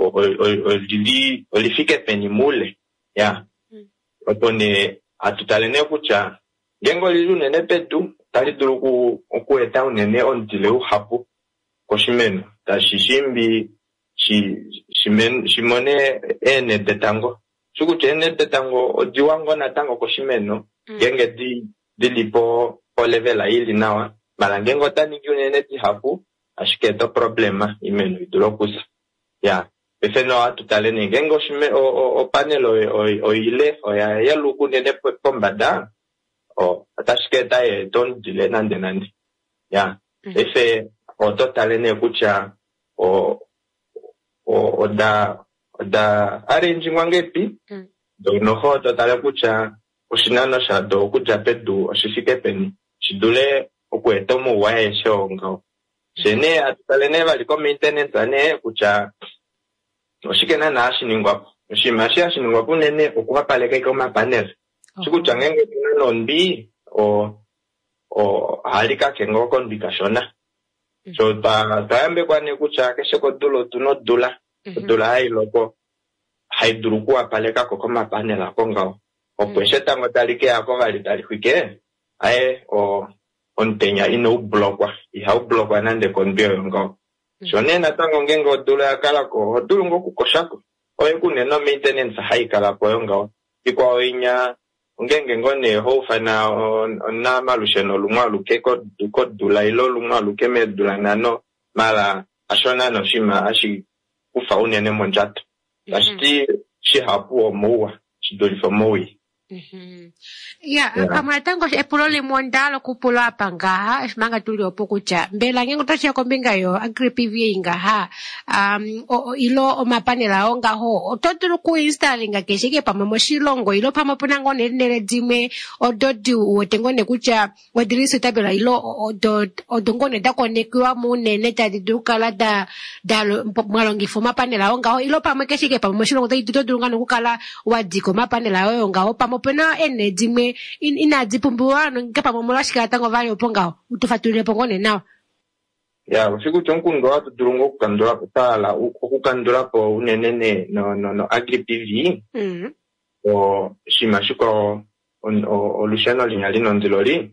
olifike peni mule otone atutale ne kucha gengo lilu nene pedu tali dulu kueta unene ondile uhapu koshimeno tashishimbi shimone ene detango sukuche ene detango diwango na tango koshimeno genge dilipo o level ili nawa malangengo tani gyunene ti hapu ashiketo problema imeno idulokusa pefeno atutale ne gengo shime o panel o ile o ya luku nene pombada atashiketa don dile nande efe o totale ne kucha da arrange wangepi do no ho totale kucha Oshinano shado okujapedu oshifike peni. Shidule okuetomo wae shongo. Shene atutalene valiko maintenance ane kucha oshikena na ashiningwapo. Oshimashi ashiningwapo nene okuhapaleka ikoma panel. Shikucha ngenge tunanonbi o halika kengo konbika shona. So taambe kwane kucha kesheko dulo tunodula. Dula hailoko haidurukuwa paleka kokoma panel akongao. Opweshe tango talike ako valitalikike. Ae ontenya ino blokwa. Iha blokwa nande konbio yongao. So nena tango ngengo dula yakalako. Dulu ngoku koshako. Oye kuneno maintenance haikalako yongao. Ikwa oinya ngenge ngone hofana na malusheno lumwaluke ko dula ilo lumwaluke medula nano mala ashona no shima ashi ufa unene monjato. Ashti shihapu omuwa shidolifo mowi. Amatango epulole mondalo kupula apanga manga tuli opokucha mbela ngengo tachi yakombinga yo agriPV ingaha ilo omapanela ongaho ototulu ku installinga keshike pamwe shilongo ilo pamwe punango nere dzimwe ododi wotengone kucha wadirisi tabela ilo odongone da konekwa munene tadi dukala da mwalongifo mapanela ongaho ilo pamwe keshike pamwe shilongo tadi dudunga nokukala wadiko mapanela ongaho pamwe pena ene dzimwe inadzipumbuwa ngapa momola shikatango vale opongao utufatulire pongone nawo ya usiku tonkundo watu durungo kukandula kutala ukukandula po unenene no agriPV o shimashiko olusheno linyalino nziloli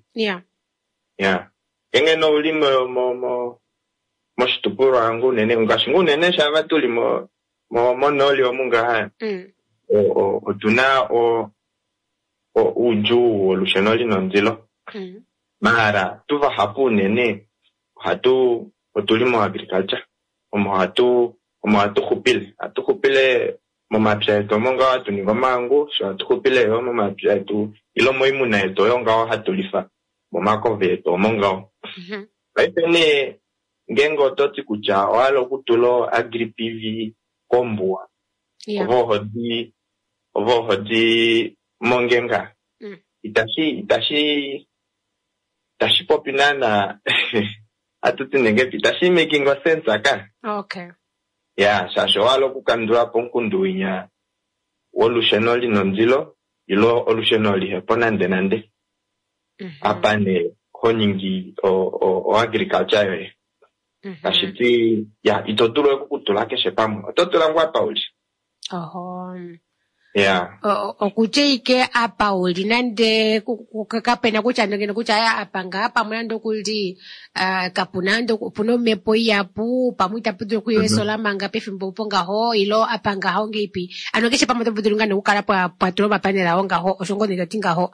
enge no ulimo mo shitupuro angu nene ngashingu nene shava tuli mo noli omunga haya otuna uju olusheno lino nzilo mara tuva hapu nene hatu otulimo agriculture hatu khupile mo mapya eto monga watu ningo mangu so hatu khupile yo mo mapya eto ilo moimuna eto yonga hatulifa mo makove eto monga baipene ngengo toti kucha walo kutulo agriPV kombua ovo hodi mongenga itashi popinana atuti nenge itashi making sense aka sasho walo kukandura ponkunduinya olusheno lino nzilo ilo olusheno lihepona ndenande apane honingi o agriculture tashiti itotulo kukutula keshe pamo ototula ngwa pauli okucheike apa uli nande kakapena kuchandongene kuchaya apanga apa mulando kuli kapunando puno mepo yapu pamuita pudro kuyeso la manga pefimbo ponga ho ilo apanga ho ngipi anokeshe pamoto budurunga no kala pa tro mapanela honga ho oshongo ne tinga ho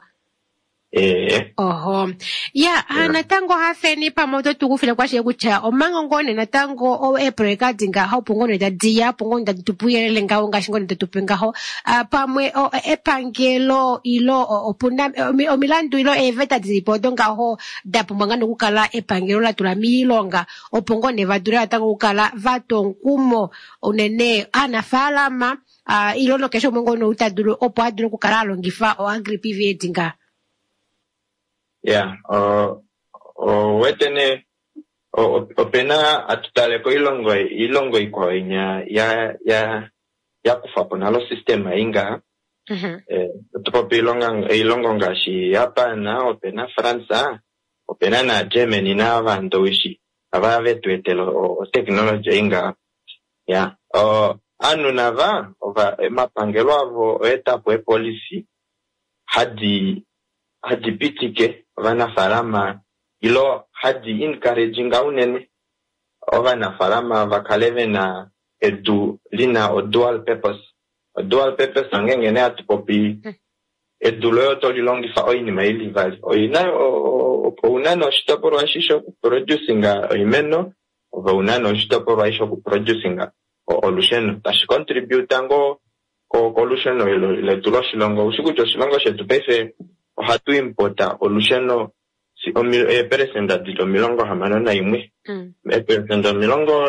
natango hafeni pamoto tukufila kwa shie kucha omango ngone natango o April kadinga ho pungone da dia pungone da tupuyele ngawo ngashingone da tupenga ho pamwe o epangelo ilo opunda o milandu ilo eveta dipodonga ho da pumanga no kukala epangelo la tulamilonga opungone vadura tango kukala vatonkumo unene anafalama ilo no kesho mongo no utaduro opo aduro kukala longifa o agriPV dinga wetene opena atutaleko ilongo iko inya ya kufapo nalo sistema inga tupopi ilongo ngashi Japana opena Fransa opena na Germany na avando ishi avave tuetelo o technology inga anu nava ova mapangelo avo etapo policy hadi pitike vana farama ilo hadi encouraging unene ovana farama vakaleve na edu lina o dual purpose angengene atupopi edu loyo toli longi fa oini maili vali oina unano shitoporo ashisho producinga oimeno ova unano shitoporo ashisho producinga olusheno tashi contribute ango ko lusheno ile tulo shilongo usikucho shilongo shetu pefe hatu importa olusheno si peresenda dilo milongo hamano na imwe peresenda milongo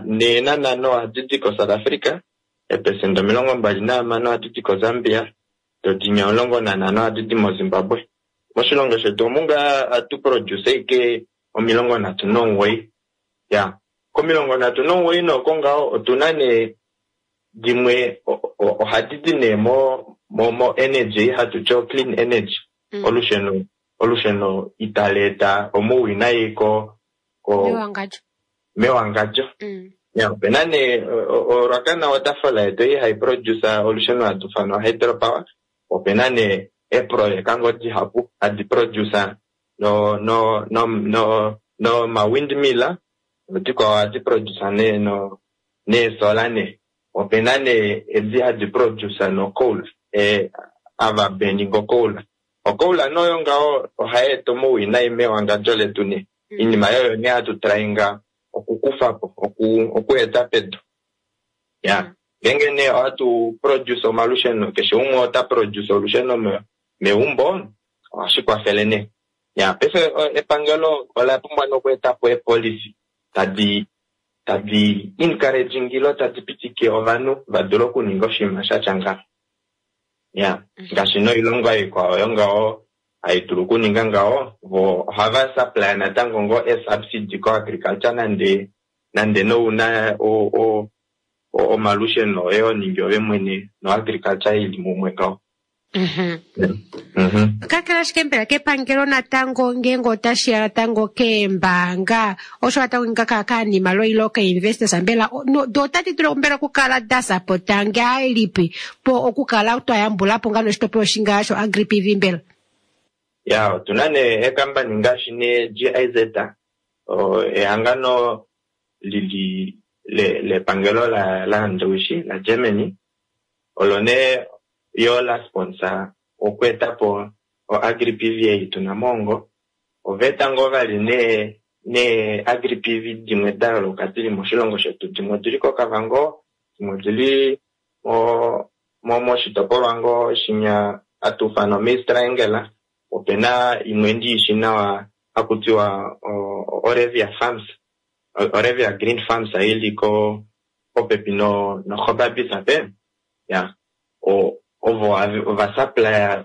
nano haditi ko South Africa peresenda milongo mbali na mano haditi ko Zambia to tinyolongo na nano atiti mo Zimbabwe moshilongo shetu munga atu produce ke omilongo na tunongwe ya komilongo na tunongwe no konga otunane dimwe ohatiti ne mo energy hatucho clean energy olusheno italeta omuwinaiko mewangajo ya benane orakana watafala eto high producer olusheno atufano hydropower openane April kangoti hapu adi producer no ma windmiller utiko adi producer ne solane openane edi adi producer no coal ava beningo coal okola no yongao haeto mu inaime wangajole tuni inima yoyo ne atu trainga okukufapo okueta pedo ya gengene atu produce solution kesho umo ta produce solution meumbo ashikwa felene ya pese epangelo wala pumwa no kweta po policy tadi encouraging ilo tadi pitike ovanu badolo kuningoshima shachanga ya ngashino ilonga ikwa yongao aituruku ningangao vo hava supply na tangongo subsidy ko agriculture nande no una o malushen no eo ningyo mwene no agriculture ili mumwekao kakalash kempera ke pangelo na tango ngengo tashia tango kembanga osho atango ngaka kani malo iloka investors ambela no dotati tulombera kukala dasa potanga ilipi po okukala utayambula po ngano stopo shingasho agri PV mbela ya tunane ekamba ningashine GIZ angano lili le pangelo la ndoshi la Germany olone yo la sponsor okweta po agri PV tunamongo ovetango vali ne agri PV dimwe dalo katili moshilongo shetu dimwe tuliko kavango dimwe mo shitopo vango shinya atufano mistra engela opena imwendi shina akutiwa Orevia Farms Orevia Green Farms iliko opepino no khobabi sape ya ova supply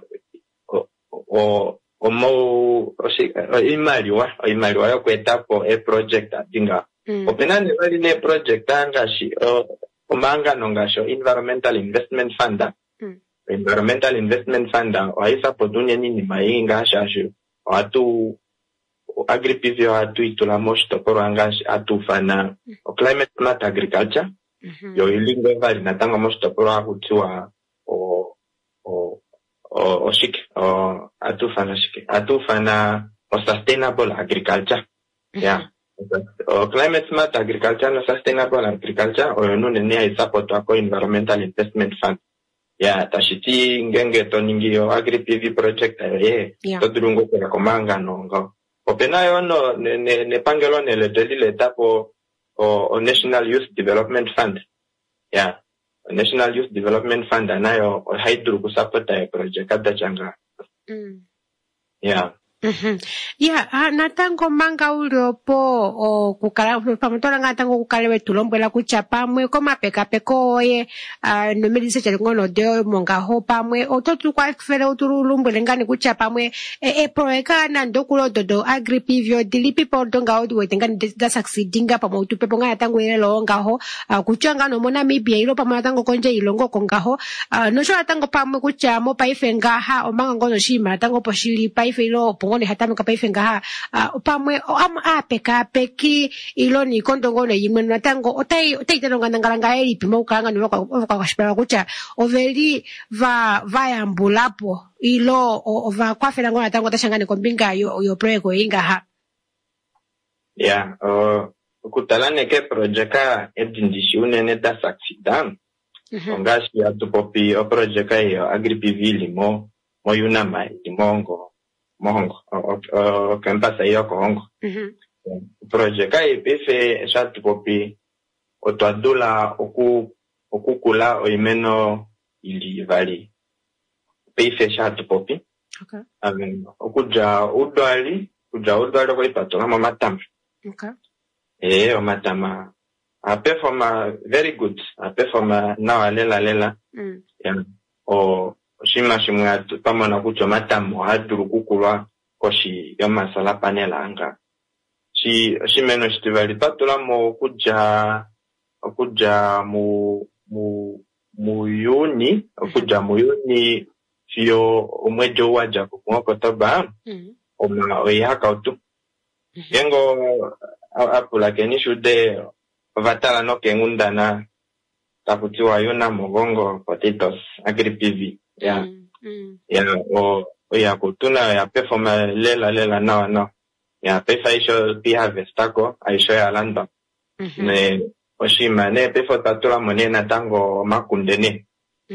imaliwa yokweta po project adinga opena ne vali ne project angashi omanga nongasho environmental investment fund environmental investment fund waisa podunya nini mainga shashu watu agri PV watu itula moshto por angashi atufana climate smart agriculture yo ilingo vali natanga moshto por akutiwa atufana sustainable agriculture yeah climate smart agriculture no sustainable agriculture oyonune ne support wako environmental investment fund yeah tashiti ngenge toningio agri PV project todurungo kwa komanga nongo openayo no ne pangelo ne le delile tapo o National Youth Development Fund yeah National Youth Development Fund anayo haiduru kusapota project kadachanga yeah natango manga uliopo kukala pamotora ngatango kukale wetulombwela kuchapa mwe koma peko oye no medise chalngono deo monga ho pamwe ototu kwa fere utulumbwele ngani kuchapa mwe proeka na ndokulo dodo agri PV dilipi podonga odi wetengani da succeedinga pamo utupepo ngana tango ilelo ngaho kuchanga no mona mibia ilo pamo tango konje ilongo kongaho no sho tango pamwe kuchamo paifenga ha omanga ngono shima tango poshili paife ilo ngone hatano kapaifenga pamwe apeka peki iloni kondongone yimwe natango otai tanonga ngalanga elipi mukanga niwaka kwashipala kucha oveli vayambulapo ilo ova kwafela ngona tango tashangane kombinga yo project inga ha yeah kutalane ke projecta edindishi unene da accident ongashi ya tupopi o projecta yo agri PV limo moyuna mai limongo mongo kampasa yoko hongo project ai pefe shatu popi otwadula okukula oimeno ili vali pefe shatu popi okuja udwali kwa ipato kama matama matama a performa very good a performa now lela yeah oshima shimwe atu pamona kucho matamo aduru kukulwa koshi yomasala panela anga shimeno shitivali patulamo okuja mu Juni fiyo omwezi waja kukotoba oyaka utu yengo apula kenishude vatala no kengundana takutiwa yona mogongo potatoes agri-PV ya ya kutuna ya performa lela no ya pesa isho pi harvestako aisho ya landa ne oshima ne pefo tatula monena tango makunde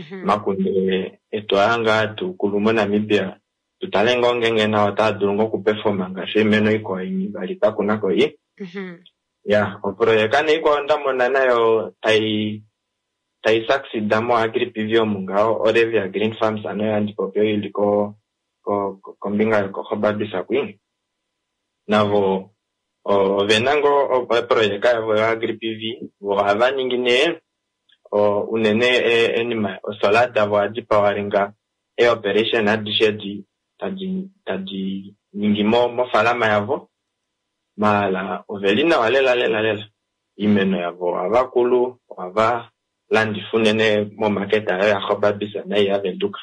etwanga tukulumona mibia tutalengo ngenge na otadurungo ku performa ngashimeno iko bali takunako yi ya oproyekane iko ndamona nayo tai succeed damo agri-PV mungao orevia green farms anoya ndipopyo iliko kombinga ko hobabisa queen navo venango projeka ya agri-PV vo avaningine unene enima solada vo adipawaringa operation adishedi tadi ningimo falama yavo mala ovelina walela imeno yavo avakulu ava landi funene mo market ya hobabisa na ya venduka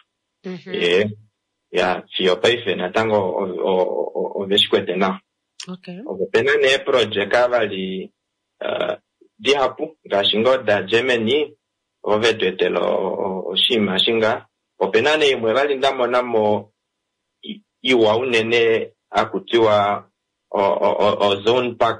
ya fiyo paife na tango oveshkwete na opena ne project avali dihapu gashingo da Germany ovetwetelo oshima shinga opena ne imwe vali ndamona mo iwa unene akutiwa zone park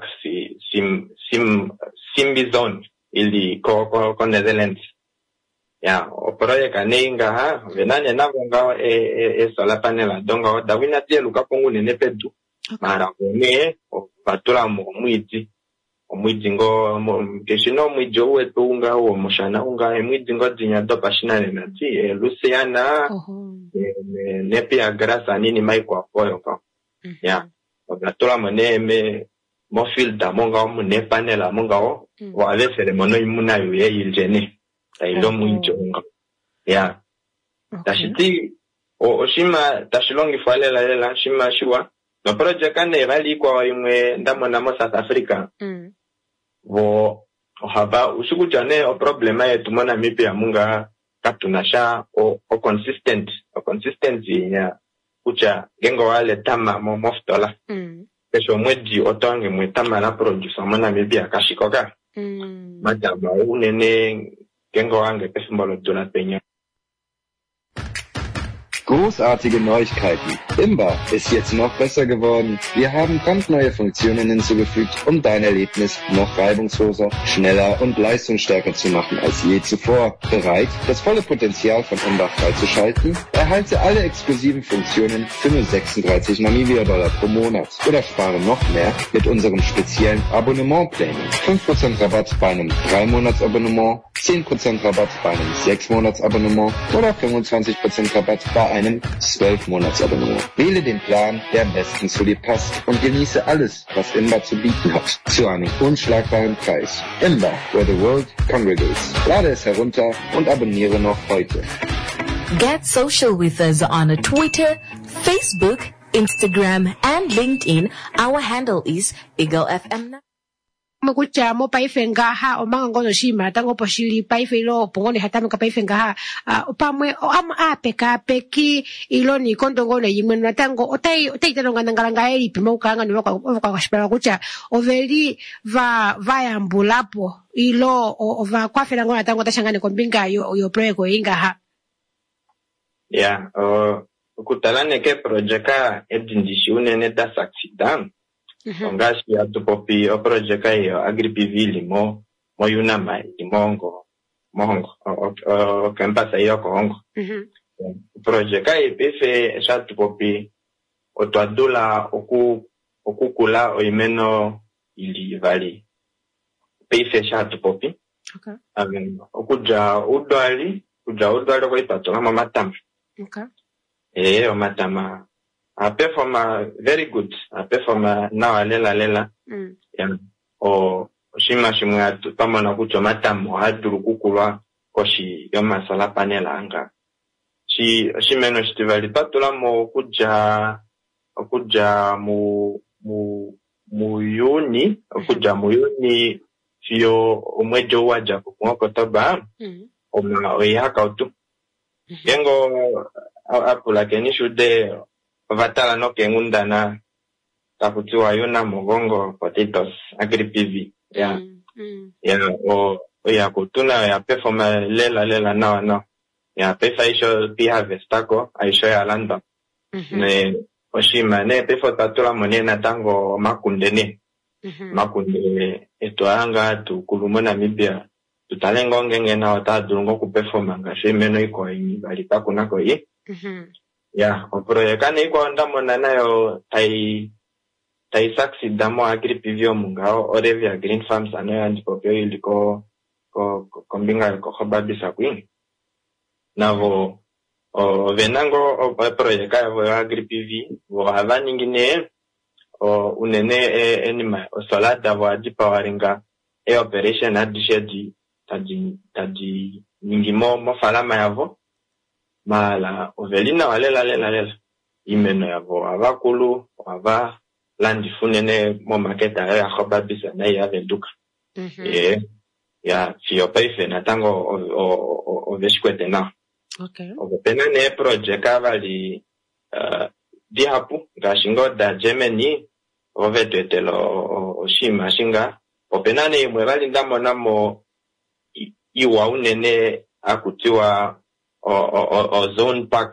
simbi zone ili ko Netherlands ya oproyeka neinga venane navonga solar panel donga dawina tieluka pongu nene pedu mara one patula mo omwidzi ngo keshino mwidzi wetu unga wo mushana unga emwidzi ngo dzinya do pashinane nati Luciana nepia grasa nini maiko apoyo ka ya patula mo neme mo filter monga mo ne panel monga o wa lesere mono imuna yo ye iljene tailo mwinjonga ya tashiti oshima tashilongi falela shima shua no project kane rali kwa imwe ndamona mo South Africa vo ohaba usukujane o problema yetu mona mipi ya munga katunasha o consistency ya kucha gengo wale tama mo moftola kesho mwedi otange mwetama na produce mona mipi ya kashikoka madama unene gengo wange pesmbolo dola penya. Großartige Neuigkeiten. Imba ist jetzt noch besser geworden. Wir haben brandneue Funktionen hinzugefügt, um dein Erlebnis noch reibungsloser, schneller und leistungsstärker zu machen als je zuvor. Bereit, das volle Potenzial von Imba freizuschalten? Erhalte alle exklusiven Funktionen für nur 36 Namibia-Dollar pro Monat oder spare noch mehr mit unserem speziellen Abonnementplänen. 5% Rabatt bei einem 3-Monats-Abonnement, 10% Rabatt bei einem 6-Monats-Abonnement oder 25% Rabatt bei einem 12-Monats-Abonnement. Wähle den Plan, der am besten zu dir passt und genieße alles, was Imba zu bieten hat, zu einem unschlagbaren Preis. Imba, where the world congregates. Lade es herunter und abonniere noch heute. Get social with us on Twitter, Facebook, Instagram, and LinkedIn. Our handle is EagleFM. Makucha mo paife ngaha o mga ngono shima tango poshili paife ilo pongone hatano ka paife ngaha upamwe o apeka peki ilo ni kondo ngone yimwe na tango otai tanonga ngalanga eli pimo kanga ni kwa shipala kucha oveli va yambulapo ilo ova kwa fela ngona tango tashangane kombinga yo project ingaha ya kutalane ke projecta edindishi unene da accident ongashi ya tupopi o projecta yo agri-PV limo mo yunama limongo mongo o campus yo kongo projecta ipefe sha tupopi o twadula okukula o imeno ili vali pefe sha tupopi okuja udwali kwa ipato kama matama o matama a performa very good a performa na lela o shima shimwe pamona kucho matamo aduru kukulwa koshi yoma solar panel anga shimeno shitivali patula mo kuja muyuni fiyo omwejo waja kukungo toba oyihaka utu yengo apula keni shude vatala no kengundana takutiwa yuna mogongo potatoes agri-PV ya ya kutuna ya performa lela no ya pesa isho pi harvestako aisho ya landa ne oshima ne pefo tatula monena tango makundene makunde etwanga tukulumona Namibia tutalengo ngenge na otadungo ku performa ngashimeno iko bali takunako yi ya oproyekane iko ndamona nayo tai succeed damo agri-PV mungao orevia green farms anayo andipopyo iliko kombinga ko khobabisa kwini navo venango proyeka ya agri-PV vo avaningine unene enima solada vo adipawaringa operation adishedi tadi ningimo mofalama yavo mala ovelina walela imeno yavo avakulu ava landi funene mo market ya khobabisa na ya venduka ya fiyo paife na tango oveshkwete na okay opena ne project avali dihapu gashingo da Germany ovetwetelo oshima shinga opena ne imwe vali ndamona mo iwa unene akutiwa zone park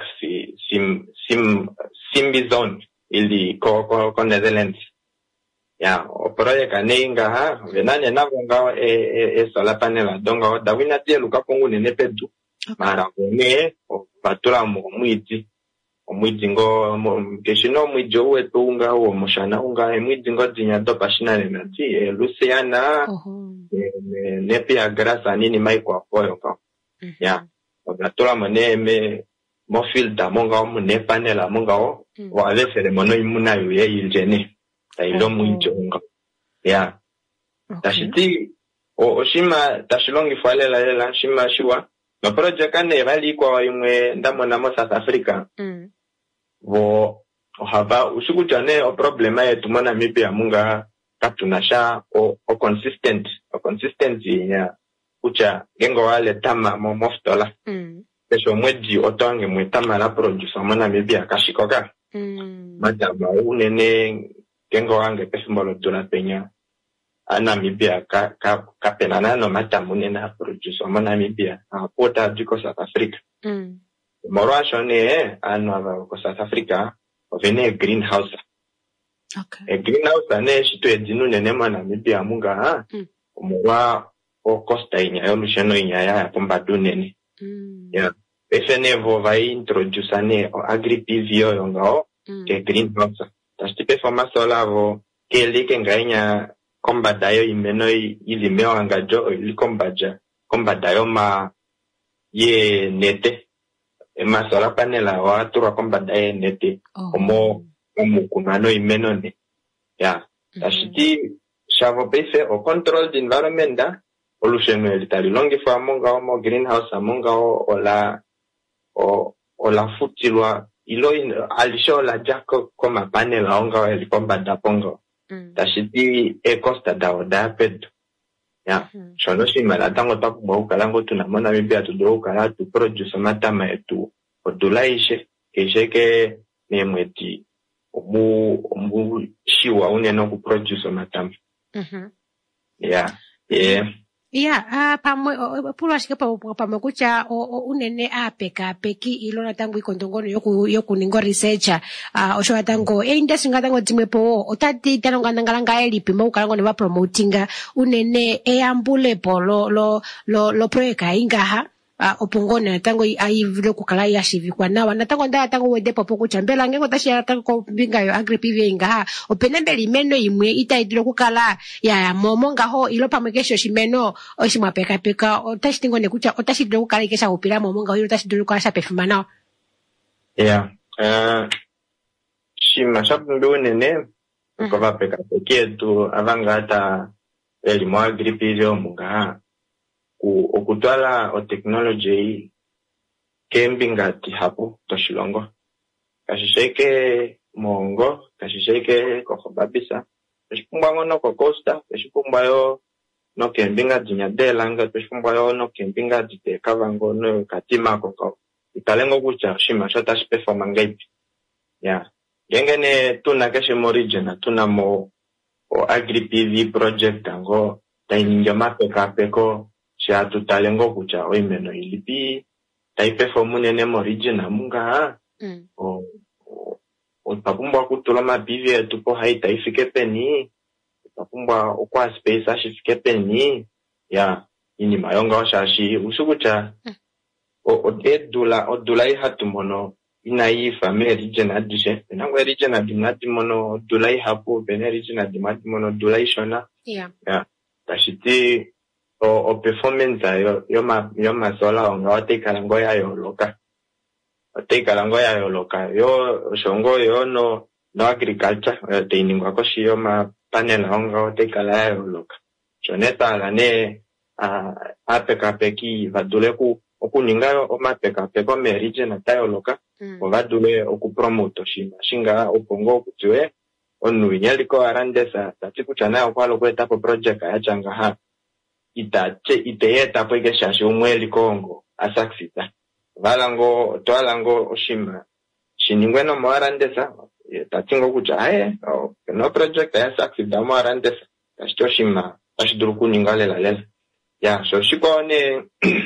simbi zone ili ko Netherlands ya oproyeka neinga ha venane navonga solar panel donga dawina tie luka kongu nene pedu mara ne patula mo omwidzi ngo keshino mwijo wetu unga wo mushana unga emwidzi ngo dzinya do pashinale nati Luciana ne pia grasa nini maiko apoyo ka ya patula mo ne mo filter monga mo ne panel monga o wa le ceremono imuna yo ye iljene tailo mwijonga ya tashiti oshima tashilongi falela shima shiwa no project ane bali kwa imwe ndamona mo South Africa vo ohaba ushukutane o problema yetu mo Namibia munga katunasha o consistency ya ucha gengo wale tama mo moftola pesho mweji otonge mwetama la produce mo Namibia kashikoka madama unene gengo wange pesmbolo dola penya Namibia kapenana no matamune na produce mo Namibia apota diko South Africa moro shone anwa ko South Africa ovene greenhouse okay greenhouse ane shitu edinu nene mo Namibia munga omwa o costa inya yo lusheno inya ya pombadu nene ya efene vo vai introduce ane o agri-PV yo ngao ke greenhouse tashtipe forma sola vo ke like ngainya kombadayo imeno ilimeo angajo kombadayo ma ye nete ema sola panela wa tura kombadaye nete omo kunano imeno ne ya tashiti shavo pese o control the environment da solution elitali longi fa monga o greenhouse monga o la futilwa ilo alisho la jako koma panel onga elikomba da pongo tashiti costa da ped ya shono shima la tango takubo kalango tunamona mibia tudo kala tu produce matama etu odulaishe kesheke nemweti omu shiwa uneno ku produce matama pamwe pulo ashike pamwe kucha unene peki ilona tangu ikondongono yokuningo researcher osho tango industry ngatango timwepo otati tanonga ngalanga elipi mo kalango ne ba promotinga unene ambule polo lo project ingaha opongona tango ayivile kukala yashivikwa nawa natango nda tango wedepo pokuchambela ngengo tashira tango binga yo agri-PV ingaha openembele imeno imwe itaidile kukala ya momo ngaho ilo pamwekesho shimeno oshimwa peka otashitingo nekucha otashidile kukala ikesha upila momo ngaho ilo tashidile kukala shapefuma nawa shima shapundu nene kova peka peketu avanga ata elimo agri-PV mungaha okutwala o technology kembingati hapo toshilongo kashisheke mongo kashisheke kokobabisa peshikumbwa no kokosta peshikumbwa yo no kembinga dinyadela peshikumbwa yo no kembinga dite kavango no katima koko italengo kucha shima shota performa ngaipi ya gengene tuna keshe morigena tuna mo o agri PV project ango taininja mapeka peko cha tutalengo kucha oimeno ilipi taiperformu nene morigena munga o tapumbwa kutula mabivi tupo haita ifike peni tapumbwa okwa space ashifike peni ya ini mayonga oshashi usukucha o dula ihatumono ina ifame region adishe nangwe region adimatumono dula ihapo bene region adimatumono dula ishona ya tashiti o performance yo masola onga watekalango ya yoloka yo shongo yo no agriculture teiningwa koshi yo ma panel onga watekala ya yoloka choneta lane apeka peki vadule okuninga o mapeka peko me region atayoloka vadule okupromoto shinga opongo kutwe onu nyaliko arandesa tatikuchana okwalo kweta po project ya changa iteyeta pweke shashi umweli kongo asaksita twalango oshima shiningweno moarandesa tatingo kucha no project ya saksita moarandesa tashito shima tashiduru kuningalela lela ya so shikone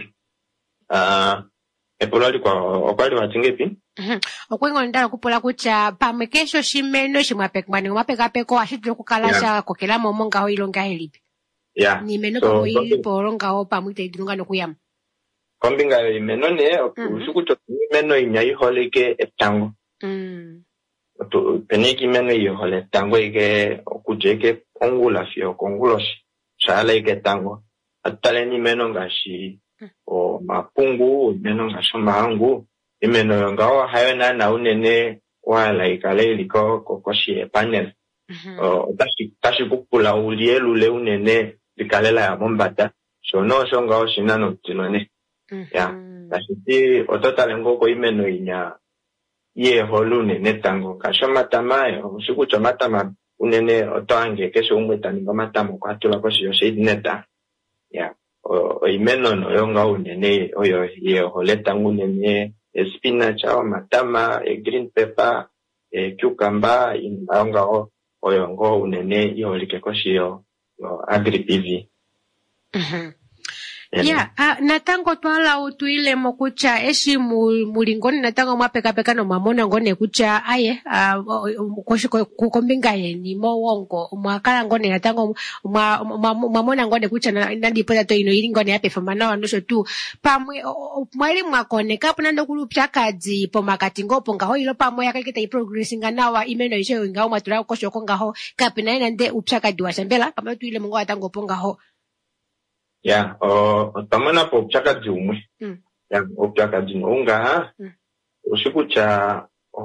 epolali kwa okwali watingepi okwengo ndala kupola kucha pamwe kesho shimeno shimwapekmani omapekapeko ashiduru kukalasha kokela momonga ho ilonga helipi ya ni meno ko ilipo longa ho pamwe teidunga no kuyama kombinga yo imeno ne usukuto imeno inya iholeke etango peneki imeno ihole tango ike okujeke ongula fio konguloshi shala ike tango atale ni imeno ngashi o mapungu imeno ngashi maangu imeno yonga hayo na unene wala ikale iliko kokoshi panel tashi kukula ulielu le unene likalela ya mombata shono shonga shinano tilone ya tashiti ototalengo ko imeno inya ye holune netango kashoma tamayo ushikucha matama unene otoange kesho umwetani ngamatamo kwatula ko shiyo shade neta ya o imeno no yonga unene oyo ye holeta unene spinach au matama green pepper cucumber inga oyo ngo unene yoholike ko shiyo agri PV natango twala utuile mokucha eshi mulingoni natango mwapeka no mamona ngone kucha aye kukombinga yeni mowongo mwakala ngone natango mamona ngone kucha nandipota to ino ili ngone yape famana wanosho tu pamwe mwali mwakone kapo nando kulupyakazi pomakati ngopo ngaho ilo pamwe yakakita iprogressinga nawa imeno isho ngaho matula kosho ngaho kapina ina nde upyakazi washambela kama tuile mungo atango pongaho ya tamana po upyakazi umwe ya upyakazi unga ushikucha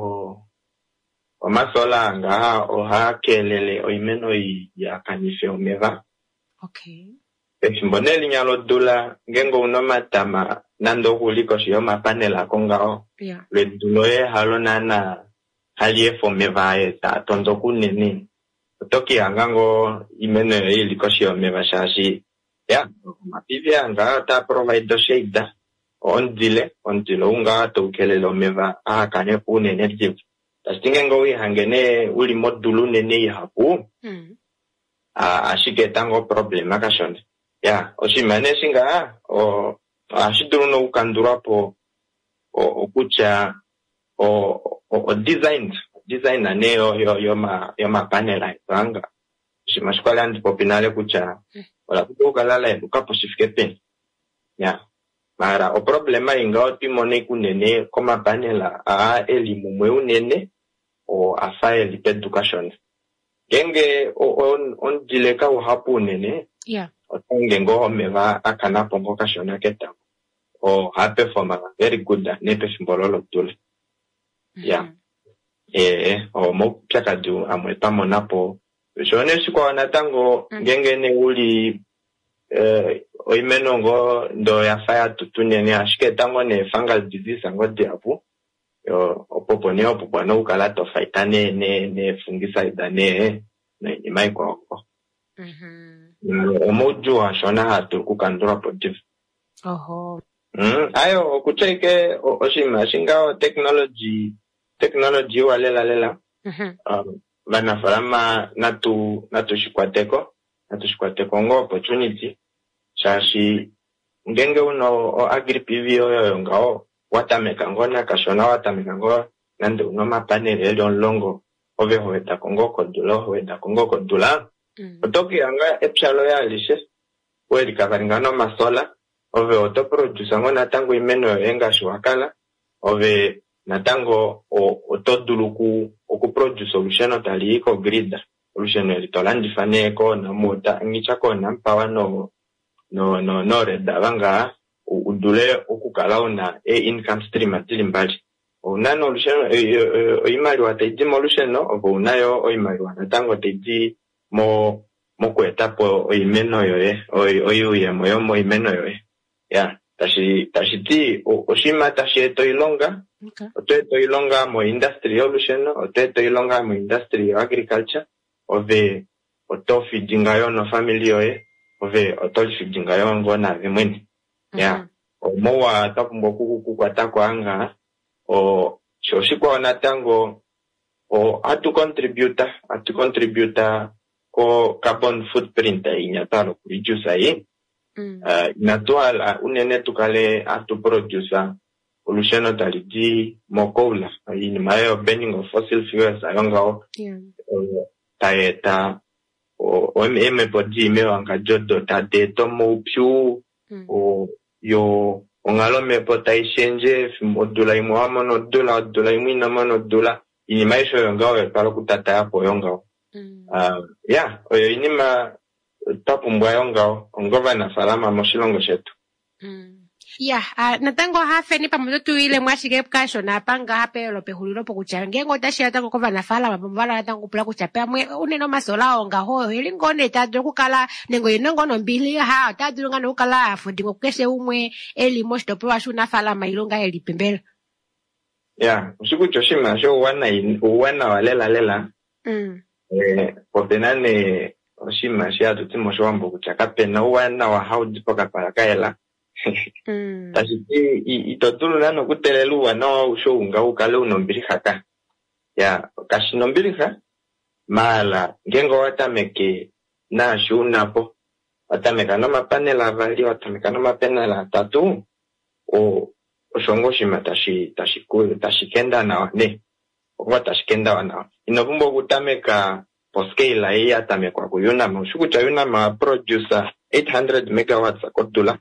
masola nga hakelele imeno ya kanife omeva echimboneli nyalo dula ngengo unomatama nando kuliko shiyo mapanela kongao le duloye halo nana halie fomeva eta tondo kunene toki angango imeno iliko shiyo meva shashi ya mapivi anga ta provide shade ondile unga to kelelo meva akane pune energy tastinga ngo hangene uli modulu nene hapu ashike tango problem akashone ya oshimane singa ashiduru no ukandura po okucha design aneo yo ma panel anga shimashkwala ndi popinale kucha wala kutoka lala ukapo shifike pen ya mara o problema inga otimone kunene koma panela elimu mwe unene o afaye education genge on dileka o hapu nene otange ngo meva akana pongo kashona keta o hape forma very good nepe simbololo tule ya o mo chakadu amweta monapo shone shiko natango genge ne uli oimeno ngo ndo ya faya tutunene ashike tango ne fungal disease ngo diabu yo opopone opopano ukala to fight ne fungicide ne imai kwa omoju ashona hatu kukandura positive ayo kucheke oshima shinga technology walela bana farama natu shikwateko ngo opportunity shashi ngenge uno agri PV yo ngao watameka ngona kashona watameka ngo nande uno mapanele longo ove hoeta kongo kodula otoki anga epshalo ya lishe weli kavaringano masola ove oto produce ngona tango imeno yenga shwakala ove natango otoduluku okuproduce solution otali iko grid solution elitolandi faneko na mota ngichako na mpawa no reda banga udule okukala una income stream atili mbali unano solution imali wataiti solution no unayo imali wanatango taiti mo kwetapo imeno yoye oyuye moyo imeno yoye ya tashiti oshima tasheto ilonga oteto ilonga mo industry solution oteto ilonga mo industry agriculture ove otofidinga yo no family yoye ove otofidinga yo ngona vimweni ya omowa takumbo kukwata kwanga shoshikwa natango atu contributor ko carbon footprint inyatalo reduce ai inatuala unene tukale atu producer solution talidi mokola in mayo burning of fossil fuels ayongao taeta eme podi mewanga jodo tadeto mo piu yo ongalo me pota exchange modula imwamo no dola imwina mano dola ini maisho yongao palo kutata yapo yongao oyo inima tapumbwa yongao ongova na salama moshilongo shetu natango hafeni pamoja tu ile mwashike kasho na panga hape lope hulilo po kuchange ngota shata kokova na fala mabambala natango pula kuchapea mwe uneno masola onga ho hili ngone tadro kukala nengo yenongo no mbili ha tadro ngano kukala afundingo kese umwe eli mosto po ashuna fala mailonga eli pembela usiku choshima sho wana walela potenane oshima shia tutimo shwambo kuchakape na wana wa haudi poka parakaela tashiti itotulu nano kutelelu wana usho unga ukale unombirihaka kashinombiriha mala ngengo watameke na shunapo watameka no mapanela vali watameka no mapanela tatu oshongo shima tashikenda na wane tashikenda wana inobumbo kutameka poscale iya tamekwa kuyuna mushuku chayuna ma producer 800 megawatts akotula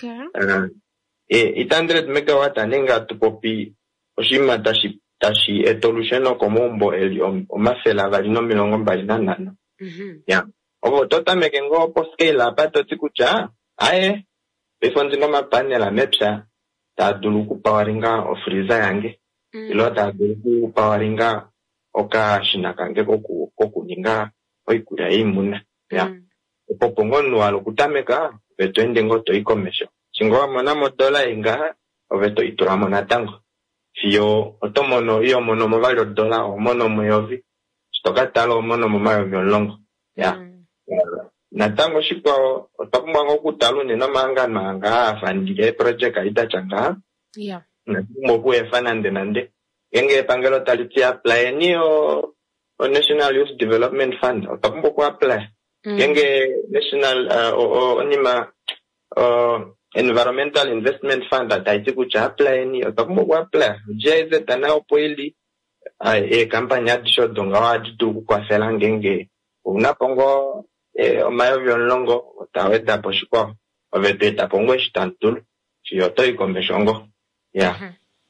800 megawatt aninga tupopi oshima tashi etolution komombo eli omafela valino milongo mbali nanano obo totameke ngo poscale apato tikucha befonzi no mapanela mepsha taduluku pawaringa ofriza yange ilo taduluku pawaringa oka shinakange kokuninga oikuya imuna opopongo nualo kutameka veto endengo toikomesho chingowa mona modola inga oveto ituramo natango fiyo otomono iyo mono movali dola omono moyovi stokatalo omono momayovi olongo natango shikwa otakumwa ngokutalu nena manga afandile project aita changa natumbo kuefana nande genge pangelo taliti apply niyo National Youth Development Fund otakumbo ku apply genge National onima Environmental Investment Fund ataiti kucha apply ni otakumbo ku apply jeze tanao poili kampanya adisho donga waditu kwa fela ngenge unapongo omayo vyonlongo otaweta poshikwa ovete tapongo shitantul fiyoto ikombeshongo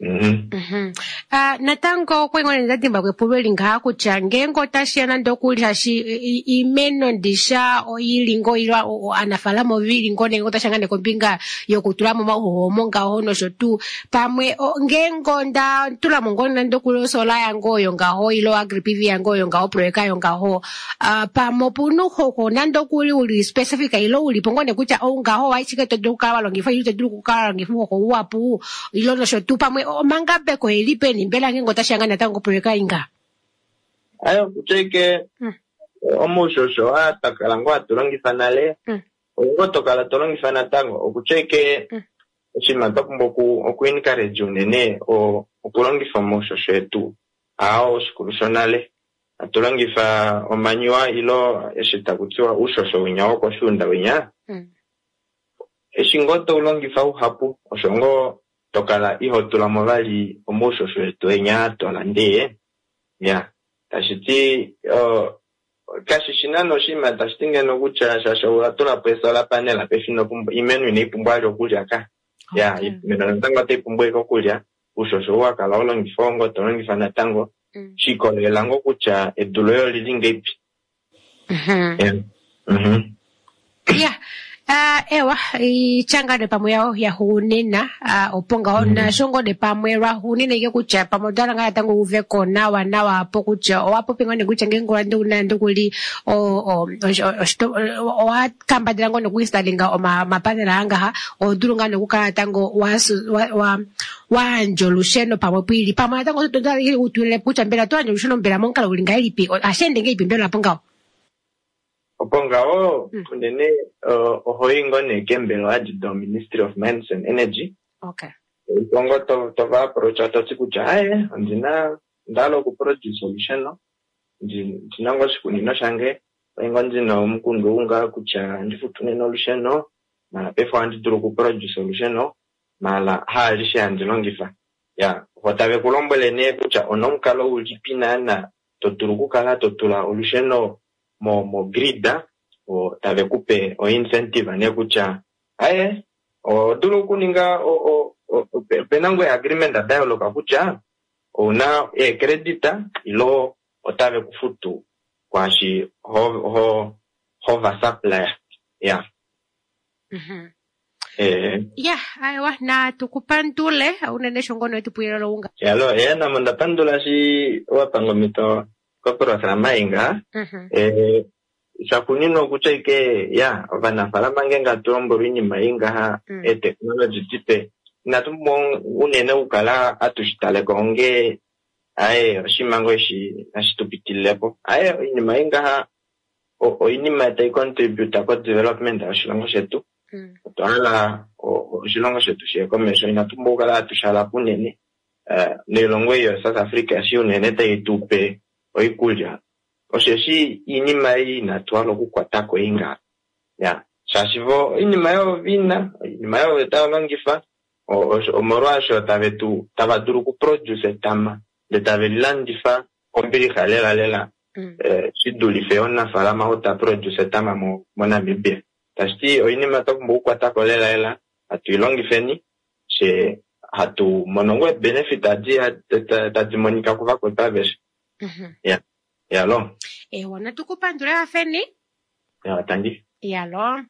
Natango kwengone ndatimba kwepulweli ngaku changengo tashiana ndokuli hashi imeno ndisha oyilingo ilwa anafalamo vilingo nengo tashangane kombinga yokutulamo mahomo ngaho no shotu pamwe ngengo nda tulamo ngona ndokuli sola yango yongaho ilo agripivi yango yongaho proeka yongaho pamo punu hoko nandokuli uli specifica ilo uli pongone kucha ngaho waichike todukala longifa yute dukala longifa ko wapu ilo no shotu pamwe mangabe ko elipe ni mbela ngengo tashangana tango proeka inga ayo kucheke omushosho atakalangwa tulongifanale ngo tokala tulongifana tango okucheke chima tokumboku okuencourage unene okulongifa omushosho etu ao sikurushonale atulongifa omanywa ilo eshitakutsiwa ushosho winyawo ko shunda winya eshingoto ulongifa uhapu oshongo tokala ihotula mobali omushosho etu enya tolande tashiti kashishinano shima tashitinge nokucha shasho tula pesa la panela pefino imenu inipumba yokulya ka imenu ntango tepumba yokulya ushosho wakala olongifongo tolongifana tango shikolela ngokucha edulo lilingepi ewa ichanga de pamwe ya hunena oponga ona shongo de pamwe ra hunena ke kucha pamodala nga tango uve kona wana wapo kucha wapo pengone kucha ngengo ndo kuli o kamba dirango no kuistalinga o mapanela anga o durunga no kukala tango wa njolusheno pamwe pili pamwe tango tondala ile utule pucha mbela to njolusheno mbela monkala ulinga ilipi ashende nge ipimbela ponga Opongao, kunene ohoingo ne kembelo aji do Ministry of Mines and Energy. Okay. Pongo to va approach atotikucha ndina ndalo ku produce solution no. Ndinango sikunino shange ngo ndino mkundu unga kucha ndifutune no solution no. Na pefo andituru ku produce solution no. Mala halisha ndilongifa. Hotabe kulombele ne kucha onomkalo ulipina na toturuku kala totula solution no. Mo grida o tave kupe o incentive ane kucha o dulu kuninga penango agreement da dialogue kucha ona credita ilo o tave kufutu kwa shi ho supplier aiwa na tukupandule unene shongono wetu puyelo unga na manda pandula si wapango mito kopro framainga shakunino kucheke vana falama ngenga tombo rini mainga technology tipe natumbo unene ukala atushitale konge shimango shi ashitupitilepo ini mainga o ini mata contribute ko development ya shilongo shetu toala o shilongo shetu she commerce inatumbo ukala atushala punene nelongo yo South Africa shi unene taitupe oikulya osheshi inima ina twalo kukwatako inga shashivo inima yo vina inima yo taolongifa omorwasho tavetu tabaduru ku produce tama de tavelandifa ombiri lela siduli feona falama ota produce tama mo Namibia tasti oinima to kukwatako lela atuilongifeni she hatu monongwe benefit adia tatimonika kuva ko tavesh lo. Wana tukupandula feni? Tangi. Lo.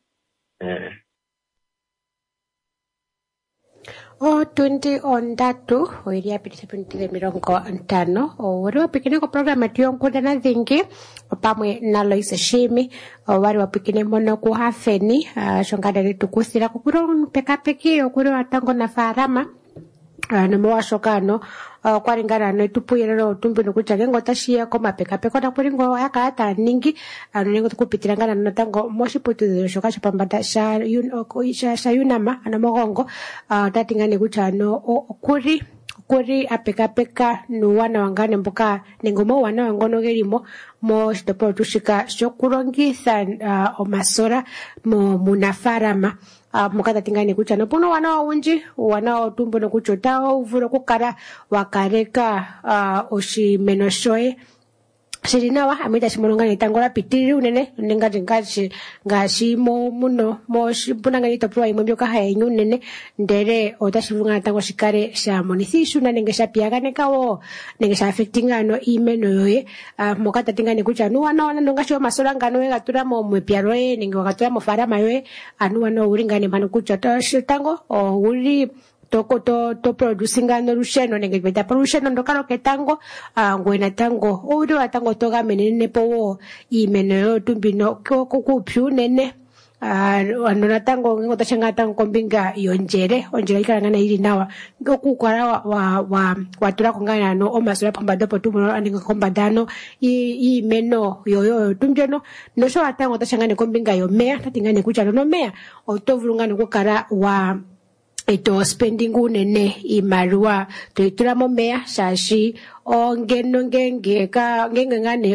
O 20 on datu, oiria pitisa puntile mirongo ntano, o wari wapikine ko programa tiyo nkuda na zingi, opamwe na Loisa Shimi, o wari wapikine mono kuha feni, shongada litu kusira kukuro peka-peki, okuro watango na farama, nomowashokano kwaringana netupuyelelo tumbi nokucha ngo tashiya ko mapeka-peko na kuringo yakata ningi nengo tukupitirangana natango moshiputudhilo shoka shapambata sha Unama mogongo tatingane kucha no kuri apeka-peka nuwana wangane mboka nengomo wana wangono gelimo mo shitopolo tushika shokulongitha omasora munafarama mukata tingane kucha no puno wana waunji wana otumbo no kuchota uvuro kukara wakareka oshimeno shoe Shirinawa amita shimulunga nitangola pitiri unene ngashi muno shipuna ngani topua imwembyo kaha enyu nene ndere otashivunga natango shikare sha monisishu na nenge sha piaganeka wo nenge sha affecting ano imeno yoye mokata tingani kucha nuwana nonga shi masola ngano we gatura mo mwepiaro ye nenge gatura mo farama yoye anuwana uringane manu kucha tango uri to producing ano rusheno nenge beta production ndokalo ketango ngwena tango uri watango toga menene po imeno yo tumbino kokupyu nene anona tango ngota changa tango kombinga onjere ikarangana iri nawa ngokukwara watura kongana no omasura pambado potumo aninga kombadano imeno yoyo tumbyono no so atango tachanga kombinga yo mea tatingane kucha no mea otovulunga ngokara wa eto spending unene imarua toitura momea shashi ngenge ngane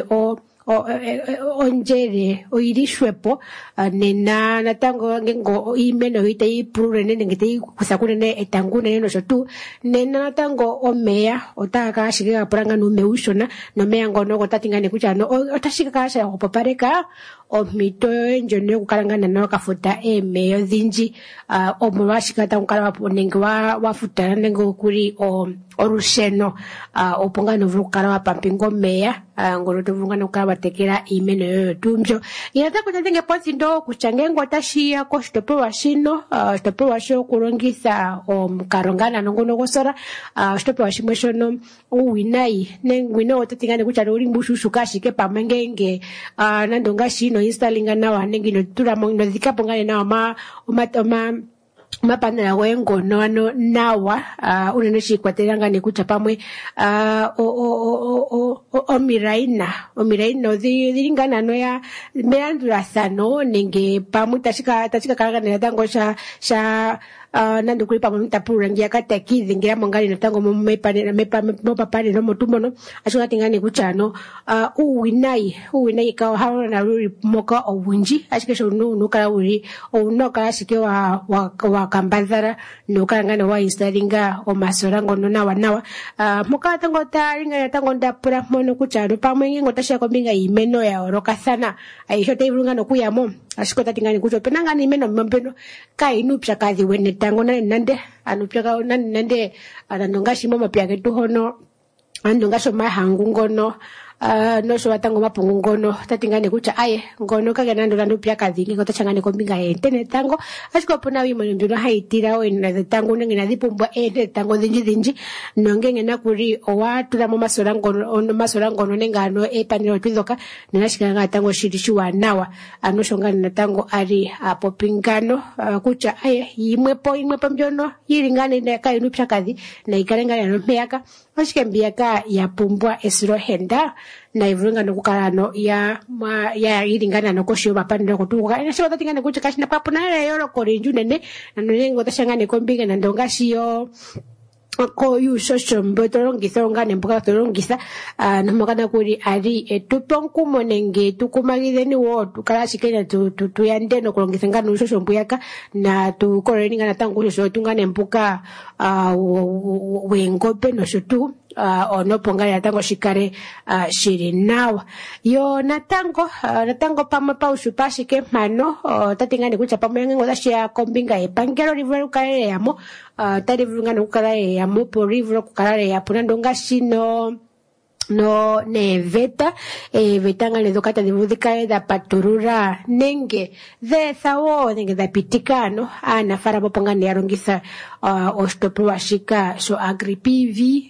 onjere oirishwepo nena natango ngengo imeno ite ipurure nene ngite kusakune etangune neno shotu nena natango omea otaka shika puranga no meushona no mea ngono gotatingane kuchano otashika kasha opopareka omito enjone kukalangana no kafuta emeyo dhinji omwashika tankala nenge wafuta nenge kuri orusheno oponga no vukala wapampingo meya ngolo tovunga no kala batekera imeno yoyo tumbyo inata kutenge posi ndo kuchangengo tashia ko shitopewa shino shitopewa sho kulongisa omkarongana nongono gosora shitopewa shimwe shono uwinai nengwino otatingane kuchalo uri mbushushu kashike pamengenge nandonga shino installinga nawa nengino turamo no zikapongane nawa mapanela wengo no nawa unene shikwatelanga nekucha pamwe omiraina dhilingana no ya meandulathano nenge pamwe tashika kalanga tango sha nando kuli pamwe mtapura ngia katakizi ngira mongali natango mopapane no motumono ashunga tingane kuchano uwinai kawa hawa na ruri moka owunji ashikesho nukala uri nukala shike wa kambazara nukala ngane wa installinga omasora ngono nawa moka tango taringa natango ndapura mono kuchano pamwe ngengo tashia kombinga imeno ya orokathana aisho taivunga no kuyamo ashikota tingane kucho penanga ni imeno mpeno kainupya kazi wene tango nande anupya ka nande anandonga shimo mapya ketu hono andonga shoma hangu ngono no so watango mapungu ngono tatingane kucha aye ngono kage nando pya kadhingi ngota changane kombinga entene tango ashiko pona wimo nduno haitira we na tango ngena dipumbwa tango dhinji nongenge nakuri owatula mu masola ngono nengano epaniro twizoka ninashikanga tango shirishiwa nawa anoshongana na tango ari apopingano kucha aye imwepo mbyono yiringane ne kainu pya kadhi na ikarengana no meyaka ashikembiaka ya pumbwa esiro henda na ivunga no kukalano ya iringana no koshio bapanda kutuka ina shota tingane kucha kashina papo na yoro korinju nene nanengo tashangane kombinga na ndonga shiyo ko yushosho mbotolongisa ngane mbuka tolongisa nomagana kuri ari etuponku monenge tukumagizeni wo tukalashikena tuyande no kulongisa ngane ushosho mbuyaka na tukoreni ngana tangu ushosho tungane mbuka wengope no shotu onoponga ya tango shikare shiri nawa yo natango pamwe paushupa shike mano tatingane kucha pamwe ngengo dashia kombinga epangelo rivero kale yamo tarivunga no kale yamo por rivero kale ya punandonga shino no ne veta vetanga le dokata de budika da paturura nenge de sawo nenge da pitikano ana fara boponga ne arongisa ostopruashika so agripivi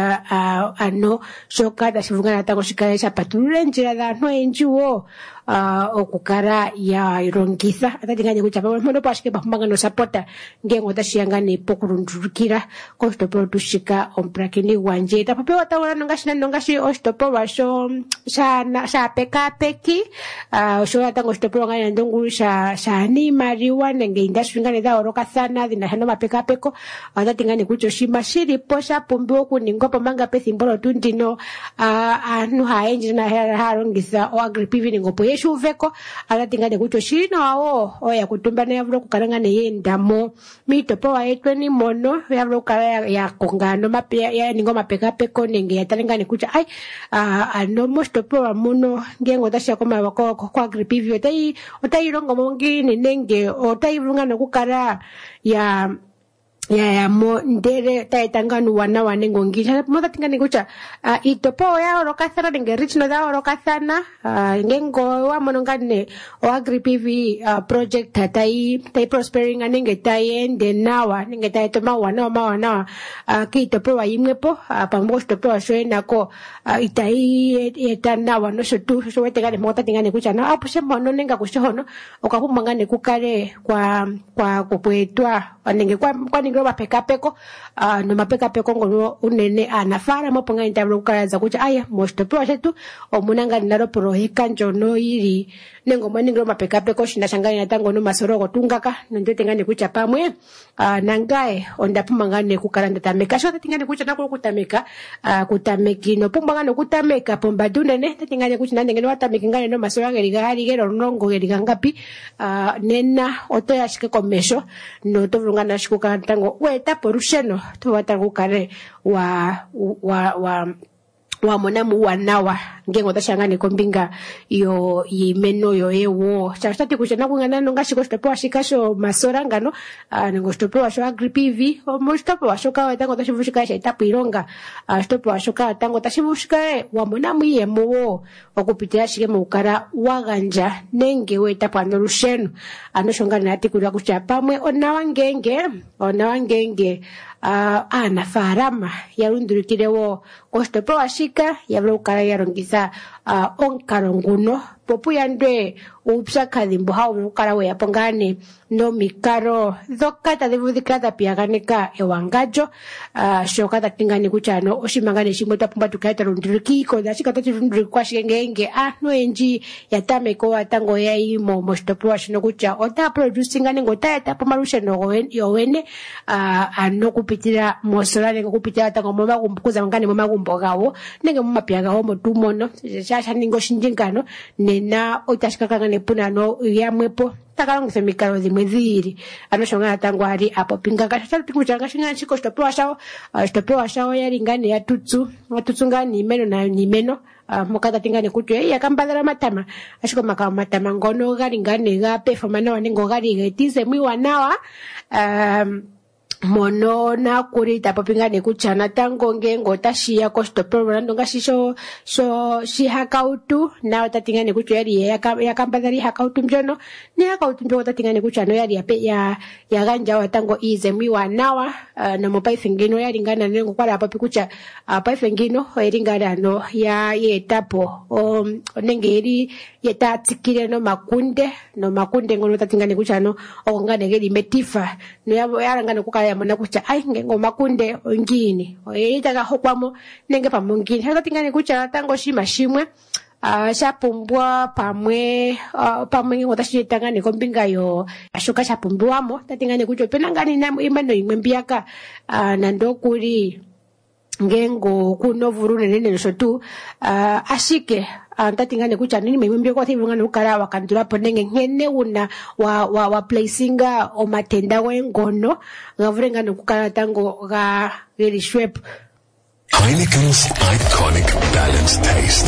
ano shoka da shivunga na tango shika esa paturura njira da no enjuo okukara ya irongisa atatinganye kuchapa mono pashike bapanga no sapota ngengo tashiangane pokurundurukira kostopro tushika omprakini wanje tapapewa tawala nongashi ostopro washo sha peka peki sho atango ostopro ngane ndonguru sha ni mariwa nenge industry ngane da oroka sana dina hano mapeka peko atatinganye kucho shima shiri posha pumbiwo kuningo pamanga pesimbolo tundino anu haenje na harongisa o agripivi ningo poye shuveko alatingane kucho shino awo oya kutumbana yavulo kukalangane yendamo mitopowa etweni mono yavulo kala ya kongano mapya ya ningo mapeka peko nenge yatalengane kucho ai ano mostopowa muno ngengo tasha koma wako kwa gripivio otai rongo mongi nenge otai vungana kukara ya mo ndere taitanganu wana wanengo ngisha mota tingani kucha itopo ya orokathana nge rich no da orokathana ngengo wa monongane o agri PV project tai prospering anenge tai ende nawa nenge tai toma wana ki itopo wa imwepo pambo itopo wa shoena ko itai etanawa no shotu so wetegane mota tingani kucha na apushe mono nenga kushono okapumangane kukare kwa kupwetwa anenge kwa ningo mapeka peko no mapeka peko ngono unene anafara moponga intablo karaza kucha aya mostopo shetu omunanga ndaro proheka njono iri nengo maningro mapeka peko shinashangani natango no masoro gotungaka ndio tengane kucha pamwe nangae ondapumangane kukaranda tameka sho tingane kucha nakolo kutameka kutameki no pumangane kutameka pombadunene tingane kucha nangene watameki ngane no masoro ngeri gero nongo ngeri gangapi nena otoya shike komesho no tovungana shikuka tango weta porusheno to watangu kare wa monamu wanawa ngengo tashangane kombinga yo yimeno yo ewo chastati kuchana kungana nonga shikostopo ashikasho masora ngano ngo stopo asho agri PV o mostopo ashoka watango tashivushika shaitapu ironga stopo ashoka tango tashivushika wa monamu yemo okupitia shike mukara waganja nenge weta pano rusheno anoshongana ati kuria kucha pamwe onawangenge anafarama yarundurikirewo kostopo washika yablokara yarongisa onkaronguno popu yandwe upsakadhimbo hawo ukara we yapongane no mikaro dhokata devudikata piaganeka ewangajo shoka tatingani kuchano oshimangane shimwe tapumba tukaita rundurikiko dashika tatirundurikwa shingenge no enji yatameko atango yaimo mostopo washino kucha ota producing ane ngota tapumarusha no yowene anokupitira mosolane ngokupitira tango momagumbukuza ngane momagumbo gawo nenge mumapiaga ho motumono shasha ningo shinjingano nena otashikakangane punano yamwepo takalongisa mikalo dhimwe dhiri anoshonga tango ari apo pingaka shatu kuchanga shinga chiko stopewa shawo yaringane yatutsu ngani imeno na nimeno mukata tingane kutu yakambadara matama ashiko makao matama ngono garingane ga performance wanengo gari getize mwiwa nawa mono na kurita popingane kuchana tango ngengo tashiya kostopo ndonga shisho shihakautu na tatingane kuchu yari yakambadari hakautu mjono ni hakautu mjono tatingane kuchano yari ya ganja watango ize miwa nawa na mopaifengino yari ngana nengo kwa hapo pikucha paifengino eringana no ya yetapo nenge eri yetatikire no makunde ngono tatingane kuchano okongane ngeli metifa no yarangana kukala mona kucha ai ngengo makunde ongini oyitaka hokwamo nenge pamongini hata tingane kucha tango shima shimwe shapumbwa pamwe ngotashitangane kombinga yo ashoka shapumbwamo tatingane kucho penangani na imano imwe mbiaka nandokuri ngengo kunovurune nene shotu ashike tatingane kucha nini membe kwa thibu ngana ukara wakandura ponenge ngene una wa placinga o matenda wengono ngavurenga nokukara tango ga really shwep Heineken's iconic balanced taste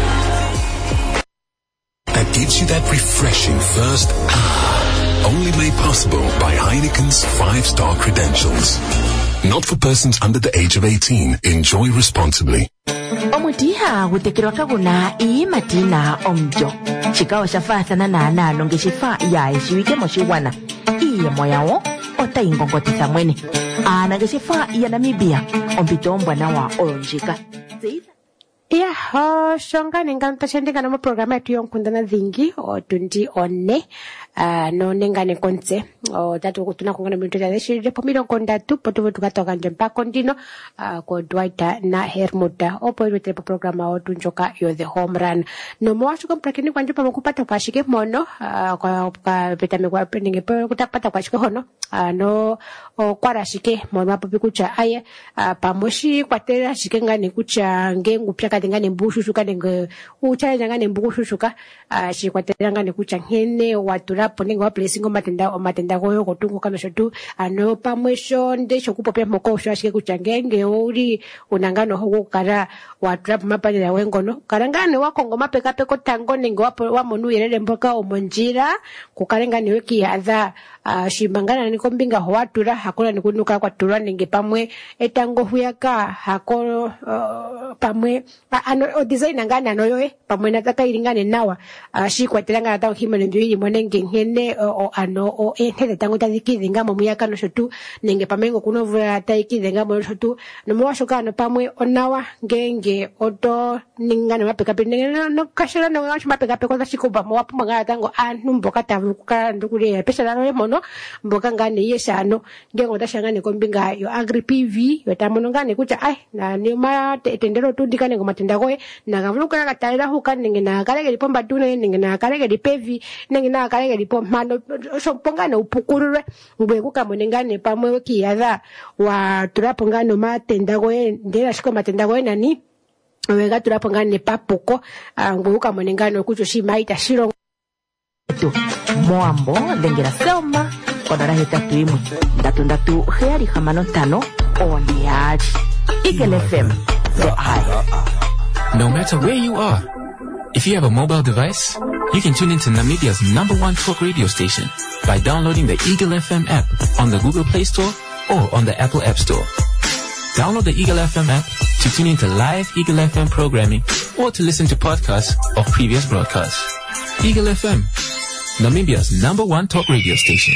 that gives you that refreshing first only made possible by Heineken's 5-star credentials. Not for persons under the age of 18. Enjoy responsibly. Omutiha gutekerwa kaguna matina omjo chikao shafathana na nongeshifa ya eshiwike moshiwana iye moyawo otaingongotisa mwene anageshifa ya Namibia ompitombwa nawa olonjika shonga nenga ntashindika na programa yetu yonkundana dhingi otundi one no nengane konse tatu kutuna kungana minuto ya shirire pomiro kondatu potuvo tukatoka njempa kondino ko Dwight na Hermuda opo iwetele po programa otu njoka yo the home run no mwashu komprakini kwa njopa mkupata kwa shike mono kwa petame kwa pendinge po kutakpata kwa shike hono no kwa rashike mono wapo pikucha aye pamoshi kwa tera shike ngane kucha ngengu pia kati ngane mbushuka nge uchaya ngane mbushuka shi kwa tera ngane kucha ngene waturapo ningo waplesi matenda goyo kotungo kano shotu ano pamwesho ndesho kupopia moko shashike kucha ngenge uri unangano hogo kara watrap mapanya ya wengono karangane wako ngoma peka peko tango ningo wapo wamonu yerele mboka omonjira kukarengane weki yadha shimangana nikombinga howatura hakuna nikunuka kwa tura ninge pamwe etango huyaka hako pamwe ano design ngana anoyoe pamwe nataka iringane nawa shikwa teranga nataka himene njuiri mwanenge ngene ano entele tango tazikidhinga muyaka no shotu ninge pamengo kunovura taikidhinga mo shotu no mwashokano pamwe onawa ngenge oto ningane mapeka pe no kashira no mapeka pe kwa shikuba mo wapu mangana tango anu mboka tavuka ndukuri pesa lalo mono mboka ngane yeshano ngengo tashangane kombinga yo agri PV yo tamono ngane kucha ai na ni ma tendero tundikane ngo matenda goe na gavuka kataira huka ninge na karege lipomba tune ninge na karege lipevi ninge na karege lipomba no so pongane upukurure ngwe kukamonengane pamwe kiyadha wa turapongano matenda goe ndera shiko matenda goe nani wega turapongane papuko ngwe kukamonengano kucho shimaita shiro Moambo dengera soma kodara hetatu imwe ndatu heari hamano tano oniaji Eagle FM the eye. No matter where you are, if you have a mobile device, you can tune into Namibia's #1 talk radio station by downloading the Eagle FM app on the Google Play Store or on the Apple App Store. Download the Eagle FM app to tune into live Eagle FM programming or to listen to podcasts of previous broadcasts. Eagle FM, Namibia's #1 talk radio station.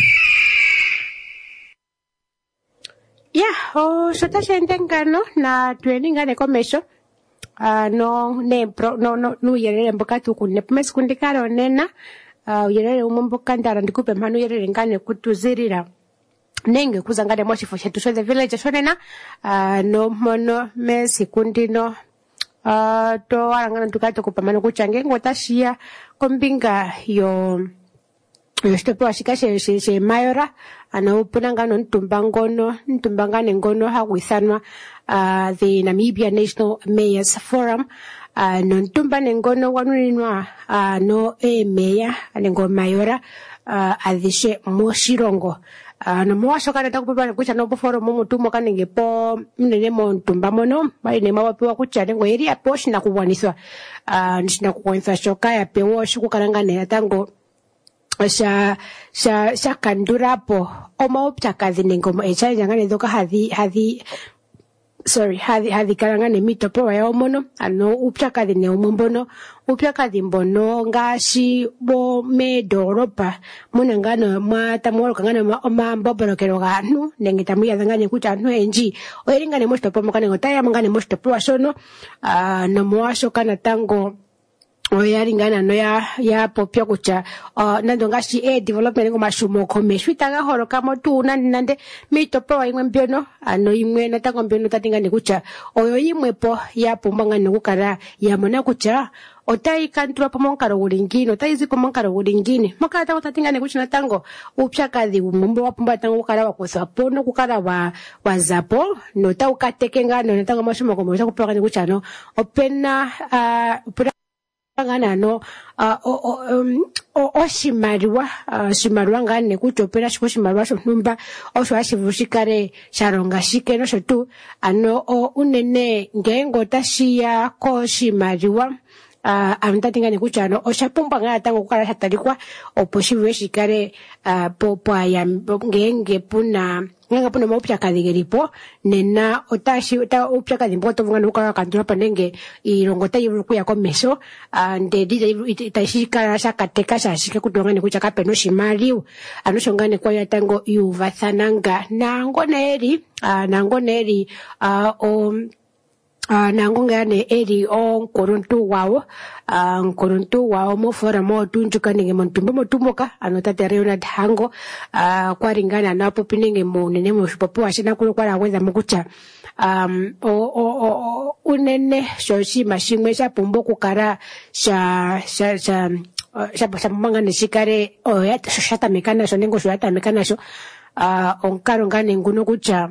Yeah, so tashendengano na tueningane komesho. No yerere mboka tukune pmes kundikaro nena yerere umomboka ndara ndikupe manu yerere ngane kutuzirira nenge kuzangane moshifo shetu so the village shonena no mono mesi kundino to arangana tukato kupamano kuchange ngotashia kombinga yo stepo ashika she mayora ana upunangano ntumbangane ngono hagwithanwa the Namibia National Mayors Forum no ntumbane ngono wanuninwa no meya anengo mayora adhishe moshirongo no mwashoka natakupa kucha no forum mutumo kanenge po mnene mo ntumba mono bali ne mawapiwa kucha nengo area posh na kuwaniswa nishina kuwaniswa shoka ya pewo shukukarangane yatango sha kandurapo omaupchakazi nengo echa jangane doka hadhi karangane mito pro ya omono ano upchakazi ne omombono upchakazi mbono ngashi bo medoropa munangano matamoro kangana omamboboro ganu nengeta muya ngane kucha anu enji oeringane mosto pro mokane ngotaya mangane mosto pro asono no moasho kana tango oyaringana no ya popya kucha nando ngashi development ngo mashumo komeshu tanga horo kama tu nande mito pro imwe mbiono ano imwe natango mbiono tatingane kucha oyo imwe po ya pombangane kukara ya mona kucha otai kantura pomonkaro ulingino otai zipo monkaro ulingini mokata utatingane kucha natango upyakazi umumbo wapumba tango kukara wakosapo no kukara wa zapo no ta ukateke ngano natango mashumo komesha kupakane kucha no opena ngana no shimarwa ngane kutopera shiko shimarwa shonumba osho ashivushikare sharonga shike no shotu ano unene ngengo tashiya ko shimarwa antatingane kuchano oshapumba ngana tango kukara shatalikwa oposhiwe shikare popo aya ngenge puna nganga puna maupchakazi geripo nena upchakazi mboto vungana ukara kantura panenge irongo tayivuku ya komesho ndedi itashika shakateka shashike kutongane kuchaka peno shimaliu anoshongane kwa yatango yuvathananga nango neri nangonga ne eri on korontu wao mo fora mo tunjuka ninge montumbo motumoka anota Leonard Hango kwa ringana na popi ninge mo nene mo shupopo ashina kulo kwa laweza mukucha unene shoshi mashimwe sha pombo kukara sha manga nishikare ya shata mekana sho nengo shata mekana sho onkaro ngane nguno kucha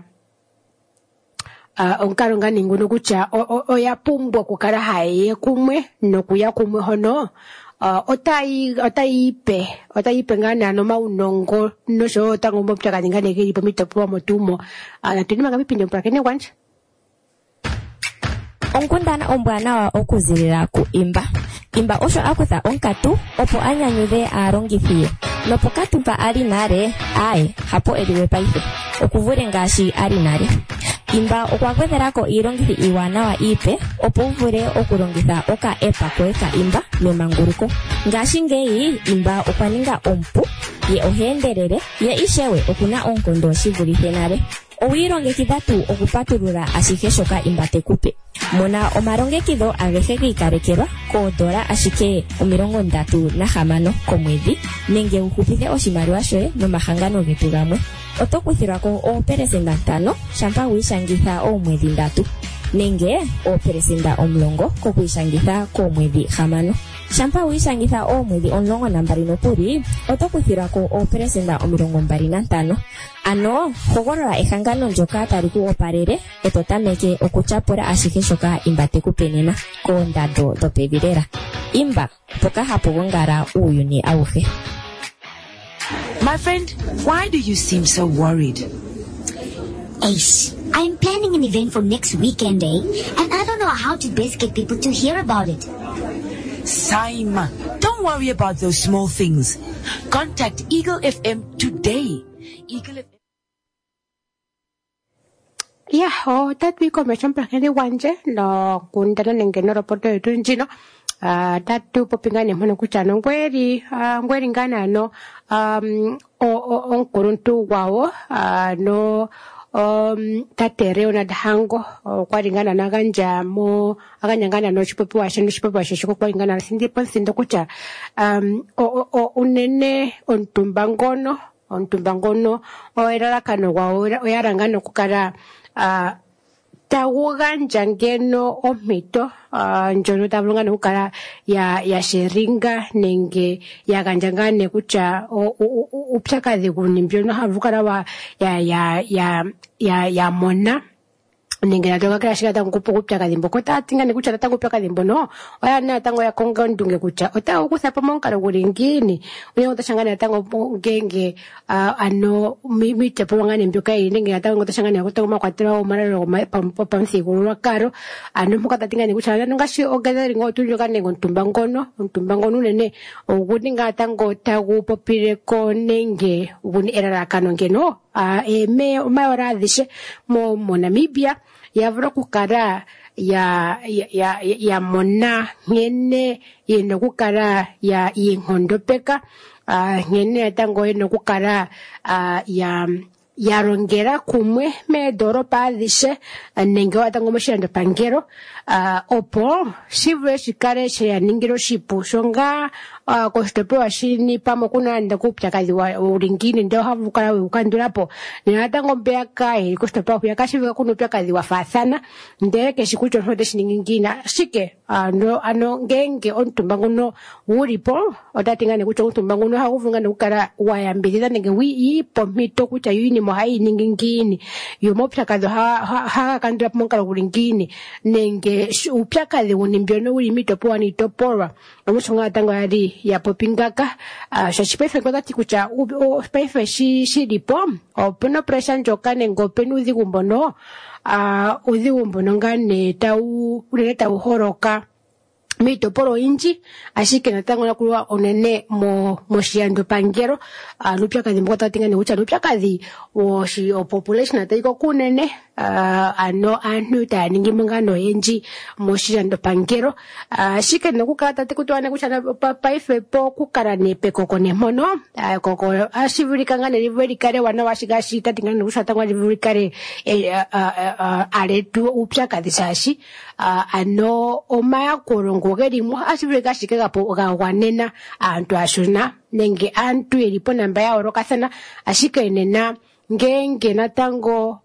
onkaro ngane nguno kucha oya pumbwa kukara haye kumwe nokuya kumwe hono otaipe ngana no maunongo no sho tango mbopya ngane giri pomitopo motumo natunima ngabipinde mpakene kwanje onkundana ombwana wa okuzilila ku imba osho akutha onkatu opo anyanyudhe aalongithi nopo katumpa ali nale hapo eliwe paife okuvule ngaashi ali nale imba okwagwedhelako iilongithi iiwanawa iipe opo uvule okulongitha oka-epa koye ka imba memanguluko ngaashingeyi imba okwaninga ompu ye oheendelele ye ishewe okuna oonkondo shivulithe nale owiilongekidha tu okupatulula ashihe shoka imba tekupe mona omalongekidho agehe giikalekelwa $36 ashike komwedhi nenge uhupithe oshimaliwa shoye nomahangano getu gamwe oto kuthilwako 5% shampa wiishangitha oomwedhi 3 nenge 10% kokwiishangitha koomwedhi 6 shampa wiishangitha oomwedhi 12 nokuli oto kuthilwako 25%. Ano hogolola ehangano ndyoka tali ku opalele eto tameke okutyapula ashihe shoka imba tekupe nena koondando dhopevi lela. Imba mpoka hapu gongala uuyuni auhe. My friend, why do you seem so worried? Ace, I'm planning an event for next weekend, and I don't know how to best get people to hear about it. Saima, don't worry about those small things. Contact Eagle FM today. Eagle FM. Tatu information pakene wanje no kundana nengeno rapoto yetu njino tatu popingane mhono kuchano ngweri ngana no onkoruntu wao no tate Leonard Hango kwa ringana na ganja mo aganyangana no chipopo washe kwa ringana sindi ponsindo kucha unene ontumbangono oerala kano wao oyarangano kukara tawuganja ngeno omito njono tabulungana kukara ya sheringa nenge ya ganjangane kucha upyakadhi kunimbyo no havukara wa ya mona nenge natoka kila shika tangu kupya kadhimbo kota tinga nikucha tangu kupya kadhimbo no oya na tango ya konga ndunge kucha ota ukutha pamonkaro kulingini uye utashangana tango ngenge ano mite pongane mbyoka nenge tango utashangana kutango makwatira omaralo pamthigulwa karo ano mukata tinga nikucha ngashi ogathering otunjoka nengo ntumbangono nene okuninga tango tagu popireko nenge ubuni erarakano ngeno me mayora dhishe mo Namibia yavura kukara ya mona ngene yeno kukara ya inhondopeka ngene tango yeno kukara ya rongera kumwe me doropa dhishe nenge watango moshirando pangero opo shivwe shikare ya ningiro shipu shonga koshitope washini pamo kuna nda kupyakadhi wa uringini ndio havukala we ukandulapo ninatango mbeaka koshitope wa shivwe kuno pyakadhi wa fathana ndeke shikucho nhote shiningingina shike ano ngenge ontumbanguno ulipo otatingane kucho ontumbanguno hakuvungana kukara wayambiriza nenge wiipo mito kucha yuni mohai ningingini yomopyakadhi hakandulapo monkalo uringini nenge upyakadhi unimbyono uli mitopo wanitopolwa omushonga tango yali ya popingaka shachipaife kwa tati kucha paife shilipo openo pressure njoka nengo penu udhigumbono ngane tau horoka mitopolo inji ashike natango nakulwa onene moshiyando pangero lupyakadhi mbota tingane ucha lupyakadhi woshi population ataiko kunene ano antu taningi mungano yenji moshirando pangero shike nokukala tate kutwana kuchana paife po kukara nepe koko nemono koko ashivulika ngane livulikale wana washigashi tatingana kushata ngane livulikale aretu upyakadhi shashi ano omaya korongo gelimo ashivulika shike gapo gawanena antu ashuna nenge antu elipo namba ya orokathana ashike nena ngenge natango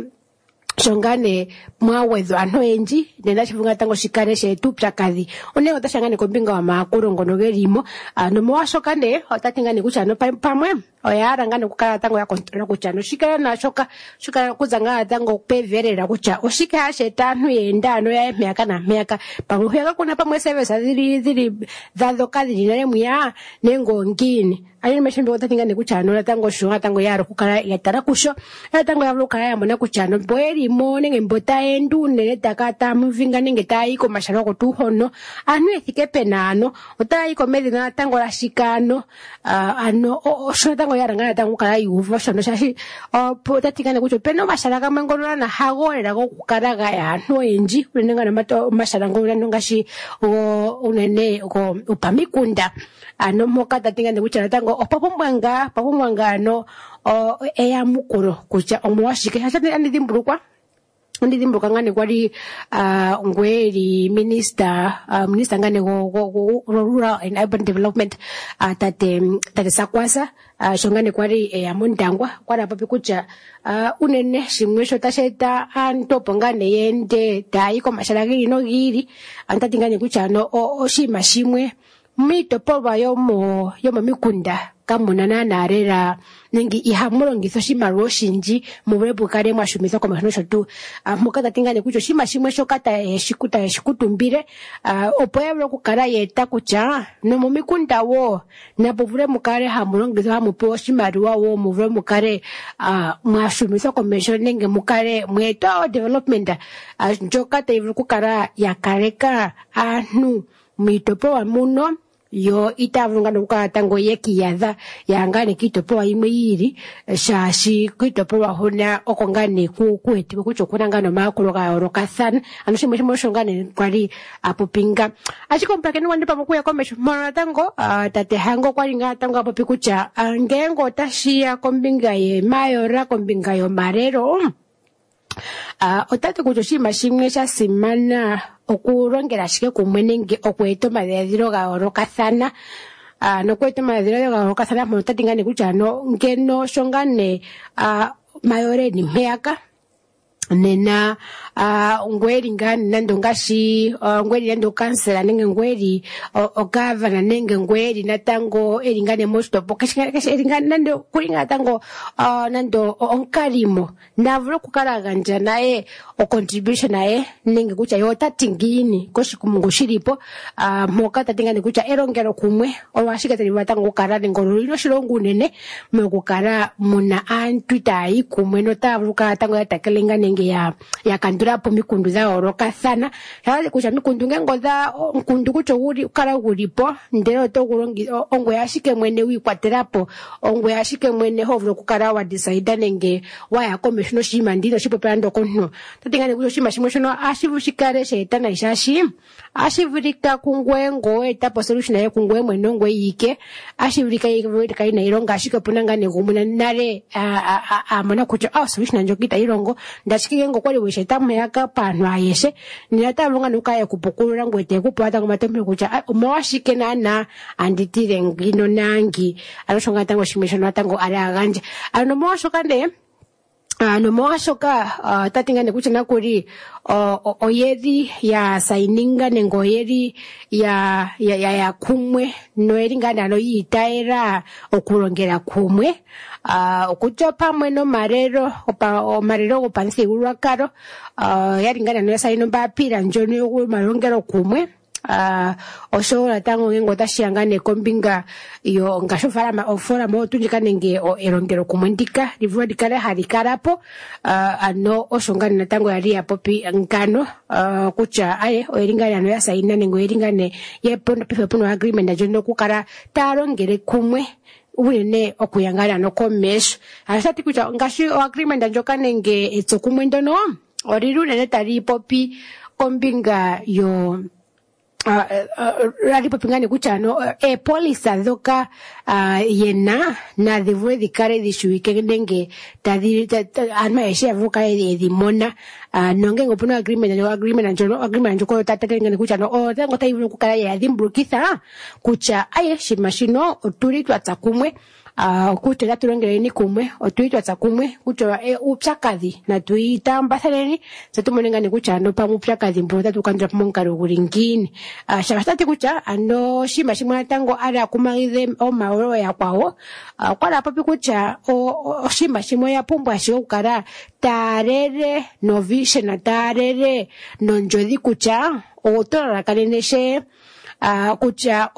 shongane mwawezo anho enji nenda chifunga tango shikare shetu pyakadhi one otashangane kombinga wa makuru ngono gelimo no mwashokane otatingane kuchano pamwe oyara ngane kukala tango ya kontrola kuchano shikara na shoka kuzanga tango peverera kucha oshika shetanu yenda no ya myaka na myaka pamuheka kuna pamwe service zili dhadho kadhi nale muya nengo ngini ali meshimbe otatingane kuchano na tango shunga tango yaro kukala yatara kusho na tango ya vukala ya mona kuchano boeri mone ngembota endu nele takata muvinga nenge taiko masharo ko tuhono anu ethike penano otaiko medina tango la shikano ano osho tango yaranga tango kala yuvo shono shashi potatikane kucho peno mashara kama ngolona na hagorera go kukaraga ya anu enji unenga na mato mashara ngolona ngashi unene ko upamikunda ano moka tatingane kucho tango opapomwanga no eya mukuro kucha omwashike hashate andimburukwa ndimbuka ngane kwali ngweli minister ngane go rural and urban development tate sakwasa shongane kwali amondangwa kwala papi kucha unene shimwesho tasheta antopo ngane yende taiko masharagiri no giri antatingane kucha no oshima shimwe mitopoba yomo mikunda kamunana narera nengi ihamulongitho shimaro shinji muwebu kale mwashumiza kwa mahnosho tu mukata tingane kucho shima shimwe shokata shikutumbire opo yablo kukara yeta kucha no mumikunda wo napovule mukare hamulongitho hamupewa shimaruwa wo muvule mukare mwashumiza kwa mahnosho nenge mukare mweto development njokata yablo kukara yakareka anu mitopowa muno yo itavunga nuka tango yeki yadha yangane kitopowa imwe yiri shashi kitopowa hona okongane kueti kuchokuna ngano makulu ga orokathana anoshimwe shongane kwali apopinga achikompake nwande pamukuya komesho mona tango tate hango kwali nga tango apopikucha ngengo tashia kombinga ye mayora kombinga yo marero otate kucho shima shimwe sha simana okulongela shike kumwe nenge okweto madhadhilo ga orokathana nokweto madhadhilo ga orokathana mono tatingane kucha no ngeno shongane mayore ni meyaka nena ngweli ngani nando ngashi ngweli nando kansela nenge ngweli ogavana nenge ngweli natango elingane mostopo kashi elingane nando kulinga tango nando onkalimo navulo kukalaganja naye o contribution naye nenge kucha yota tingini koshi kumungushiripo moka tatingane kucha erongero kumwe olwashika taliwa tango karane ngolulino shilongu nene mukukara muna antwita yi kumwe no tavuka tango yatakelenga nenge ya kandura po mikundu za orokathana hali kucha mikundu ngengo za nkundu kucho uri ukara ulipo ndero to kulongi ongwe yashike mwene wikwaterapo ongwe yashike mwene hovro kukara wa decide nenge waya commissioner shima ndino shipopando konno tatingane kucho shima shimwe shono ashivushikare shetana ishashi ashivurika kungwengo etapo solution ya kungwe mwene ngwe yike ashivurika ina ironga ashike punangane gumuna nare amona kucho solution njokita irongo ndashike ngo kwali wisheta meyaka pano ayeshe ninatalonga nukaya kupukulura ngwete kupata ngomatembe kucha umawashike nana anditire ngino nangi anoshonga tango shimesho natango ala ganje ano mwashoka ne no mwashoka tatingane kucha nakuri oyeri ya saininga nengo yeri ya kumwe no eringana no yitaera okulongera kumwe okuchopa mweno marero marero gopansigulwa karo yaringana no saino bapira njoni yo malongero kumwe oshola tango ngengo tashiyangane kombinga yo ngashofara ofora mo tunjika nenge erongero kumwendika livua dikale harikarapo ano oshongane na tango yari ya popi ngano kucha aye oeringane no yasaina nengo eringane yepono pife pono agreement na jono kukara tarongere kumwe unene okuyangana nokomesho asati kucha ngashi agreement njoka nenge etsokumwe no oriru nene tari popi kombinga yo radipo pingane kuchano polisa dhoka yena na dhivwe dhikare dhishuike nenge anma yeshe avuka edhimona nonge ngopuna agreement njoko tatatengane kuchano tengo taivu kukala ya dhimbrukitha kucha aye shimashino oturi twatsakumwe kutela tulongeleni kumwe otwitwatsa kumwe kutwa upyakadhi na tuitambathaneni setumonengane kucha ano pamwe upyakadhi mbota tukandira pamonkalo gulingini shakatati kucha ano shima shimwe natango ala kumagidhe omaolo yakwawo kwala papi kucha shima shimwe yapumbwa shio kukala tarere no vision tarere no njodhi kucha otolalakanene kucha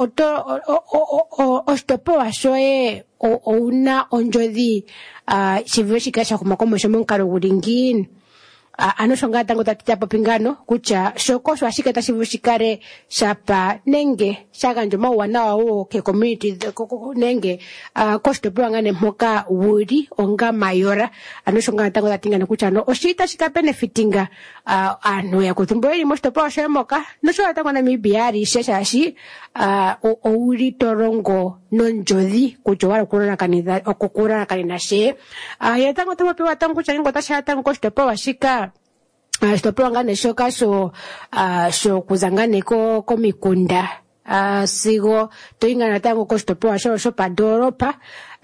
ostopo washoe una onjodhi chivyo shikasha kumakomosho monkalo gulingini anoshonga tango tatita pingano kucha shoko shwashika tashivu shikare shapa nenge shaganjo mawana wawo ke community nenge kostopo ngane mhoka wuri onga mayora anoshonga tango tatingana kucha no oshita shika benefitinga ano ya kutumbo ili mostopo washemoka nosho tango na mibiari sheshashi owuri torongo nonjodhi kucho wala kurana kanina she ya tango tamopewa tango kucha ningo tasha tango kostopo washika stopo ngane shoka sho kuzangane ko mikunda sigo toingana tango kostopo washo padoropa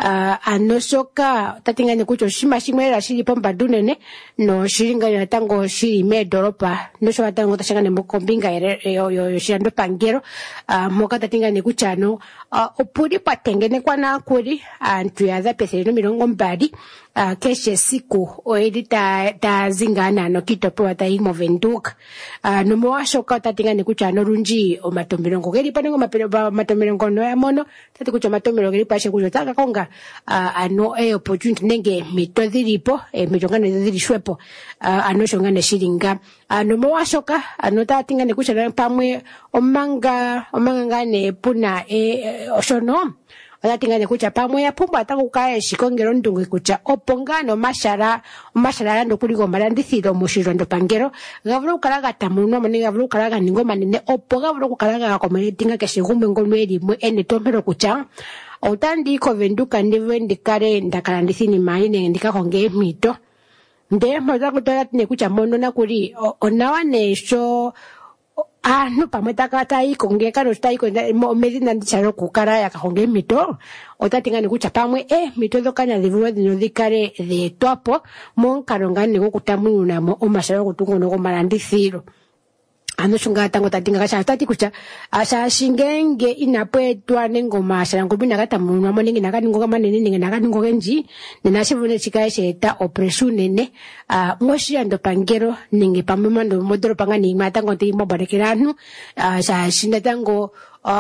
anoshoka tatingane kucho shima shimwera shiri pomba dunene no shiringa tango shiri medoropa nosho tango tashangane mokombinga yo shirando pangero moka tatingane kuchano opuri patengene kwana kuri antu yaza pesero 20 keshe siku oedi ta zingana no kitopo taimo venduka no moashoka tatingane kuchano runji o matomirongo geri panengo matomirongo no ya mono tati kucho matomirongo geri pashe kucho taka konga ano opportunity nenge mitodhiripo mitongane dhirishwepo ano shongane shiringa no moashoka ano tatingane kuchano pamwe omanga ngane puna oshono otatingane kucha pamwe yapumba atakukaya shikongero ndungu kucha opongano mashara ndo kuligo malandithiro mushirondo pangero gavulu kukalaga tamunwa mone gavulu kukalaga ningo manene opo gavulu kukalaga kometinga keshigume ngolweli mwe ene tompero kucha otandi ko venduka ndive ndikare ndakala ndithini maine ndikakonge mito nde moza kutola tine kucha mono na kuri onawane sho no pamwe takata ikongeka no sta iko medina ndicharo kukara yakahonge mito otatingani kucha pamwe mito dokanya dhivuwe dhino dhikare dhe twapo monkarongani kukutamuna mo omasharo kutungo no malandithiro anoshunga tango tatinga kasha tati kucha asha shingenge inapwetwa nengo mashara ngobina katamunwa mo ningi nakaningo kama nene nakaningo genji ninashivune chikaishe ta operation nene moshi ando pangero ningi pamemando modoro pangani matango ti mobarekeranu sha shinda tango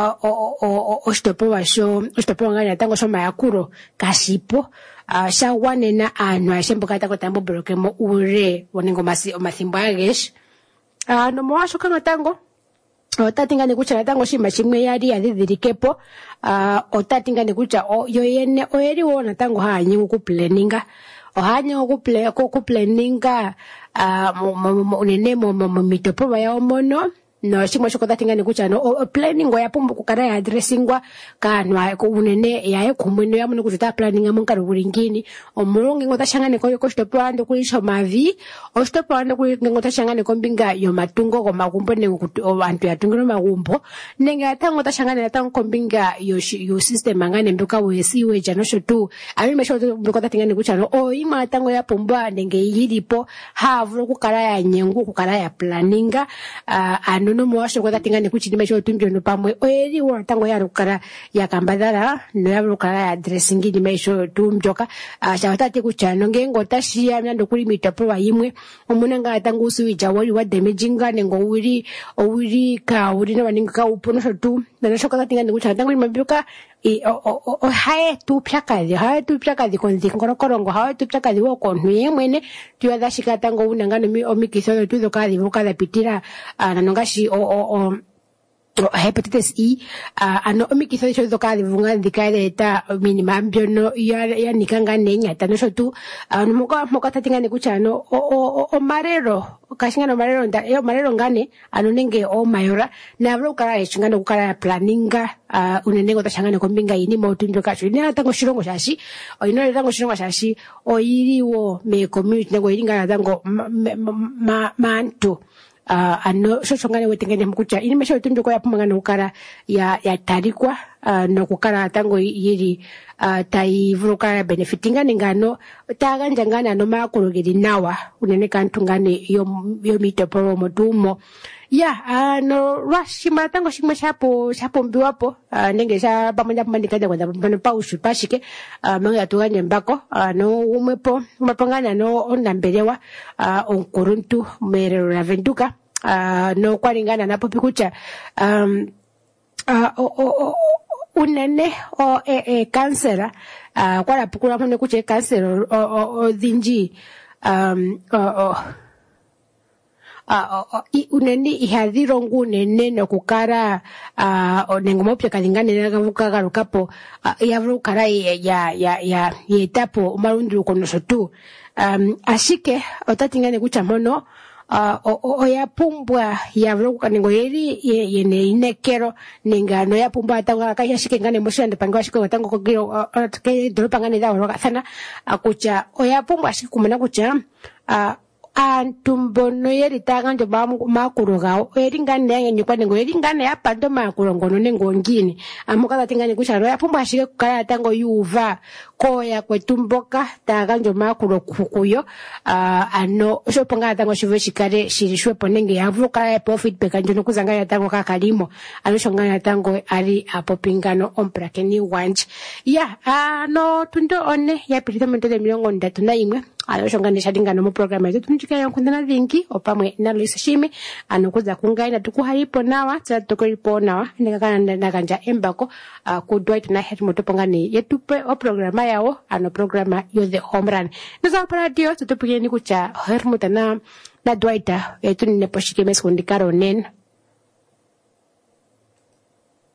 ostopo ngani tango soma yakuro kasipo sha wanena anu ashemboka tango tambo brokemo ure wonengo mathimbo agesh no moashoka natango otatingane kucha natango shima shimwe yali adhirikepo otatingane kucha yo yene oyeri wona tango hanyi kuplanninga ohanye kuplanninga unene mo mitopo ya mono no shimwe shoko tatingane kucha no planning ya pumbu kukara ya addressingwa kanwa ko unene ya ekumweno ya muno kuta planninga munkaro bulingini omulonge ngota shangane ko stopo ande kulisha mavi o stopo ande ngota shangane ko mbinga yo matungo ko magumbo nengo antu yatungiro magumbo nenga tango tashangane natango ko mbinga yo system ngane mbuka wesiwe janosho tu ami mesho mbuka tatingane kucha no ima tango ya pumba nenge yiripo havuro kukara ya nyengu kukara ya planninga no mwasho kwa tingane kuchidima cho tumjo no pamwe oyeri wa tango ya rukara ya kambadara no ya rukara ya dressing di mesho tumjoka shawatati kuchano ngengo tashia myando kuli mitapo wa yimwe omunanga tango suija wali wa damaging nengo uri ka uri na baninga ka upono so tu na shoka tingane kuchano tango mabyuka hae tu pyakadi konzi korongo hae tu pyakadi wo konwe mwene tuya shika tango unanga no omikiso tu dokadi voka da pitira nanongashi hepatitis E ano omikizo iso toka divunga ndikaire eta minimum biono ya nikanga nenya tano sotu moka tatinga ne kuchano o marero kashingano marero nda yo marero ngane ano nenge o mayora na bro kara chingano kukara planninga unenengo tashangana kombinga ini motunjo kacho ni atango shirongo shashi o ino atango shirongo shashi o iriwo me community ngo iringa atango mantu ano shoshongane wetengene mkucha ini mesho tunjo kwa yapumanga ukara ya tarikwa no kukara tango yiri taivruka benefitinga ningano taganya ngana no makurugiri nawa unene kantungane yo mitoporo modumo no rashima tango shima shapo mbiwapo nenge sha pamoja pandikaja kwa pausu pashike manga tuganye mbako no umepongana no ondambelewa onkuruntu merero ravenduka no kwalingana napo pikucha unene o kansera kwala pukula mone kuche kansera o dhinji uneni ihadhiro ngune no kukara nengomopya kalingane nagavuka garukapo yavukara ya yetapo umarundu konosotu ashike otatingane kucha mono oyapumbwa yavruka ningo yeri yene inekero ninga no yapumbwa atanga kayashike ngane moshande panga shiko tango kogiro ke dolopangane dawo rokathana akucha oyapumbwa shikumana kucha antumbono yeri taganjo makuru gao eringane yange kwa ningo eringane yapando makuru ngono ningo ngini amuka tingane kucha ya pumba shike kukala tango yuva koya kwetumboka taganjo makuru kukuyo ano shopanga tango shive shikare shirishwe ponenge yavuka ya profit bekanjo nokuzanga ya tango kakalimo ano shongana tango ari apopingano omprakeni wanch no tundo one ya piritomente de milongo ndatu na imwe anoshonganisha lingano mu program yetu tunjikaya nkundana vingi opamwe na Lisa Shimi anokuza kungaina tukuhalipo nawa tukuripo nawa ndikakana ndakanja embako ku Dwight na het motopongani yetupe o programa yawo ano programa yo the home run nza radio tutupigeni kucha hermutana na Dwight yetu ne poshike meskundikaro nen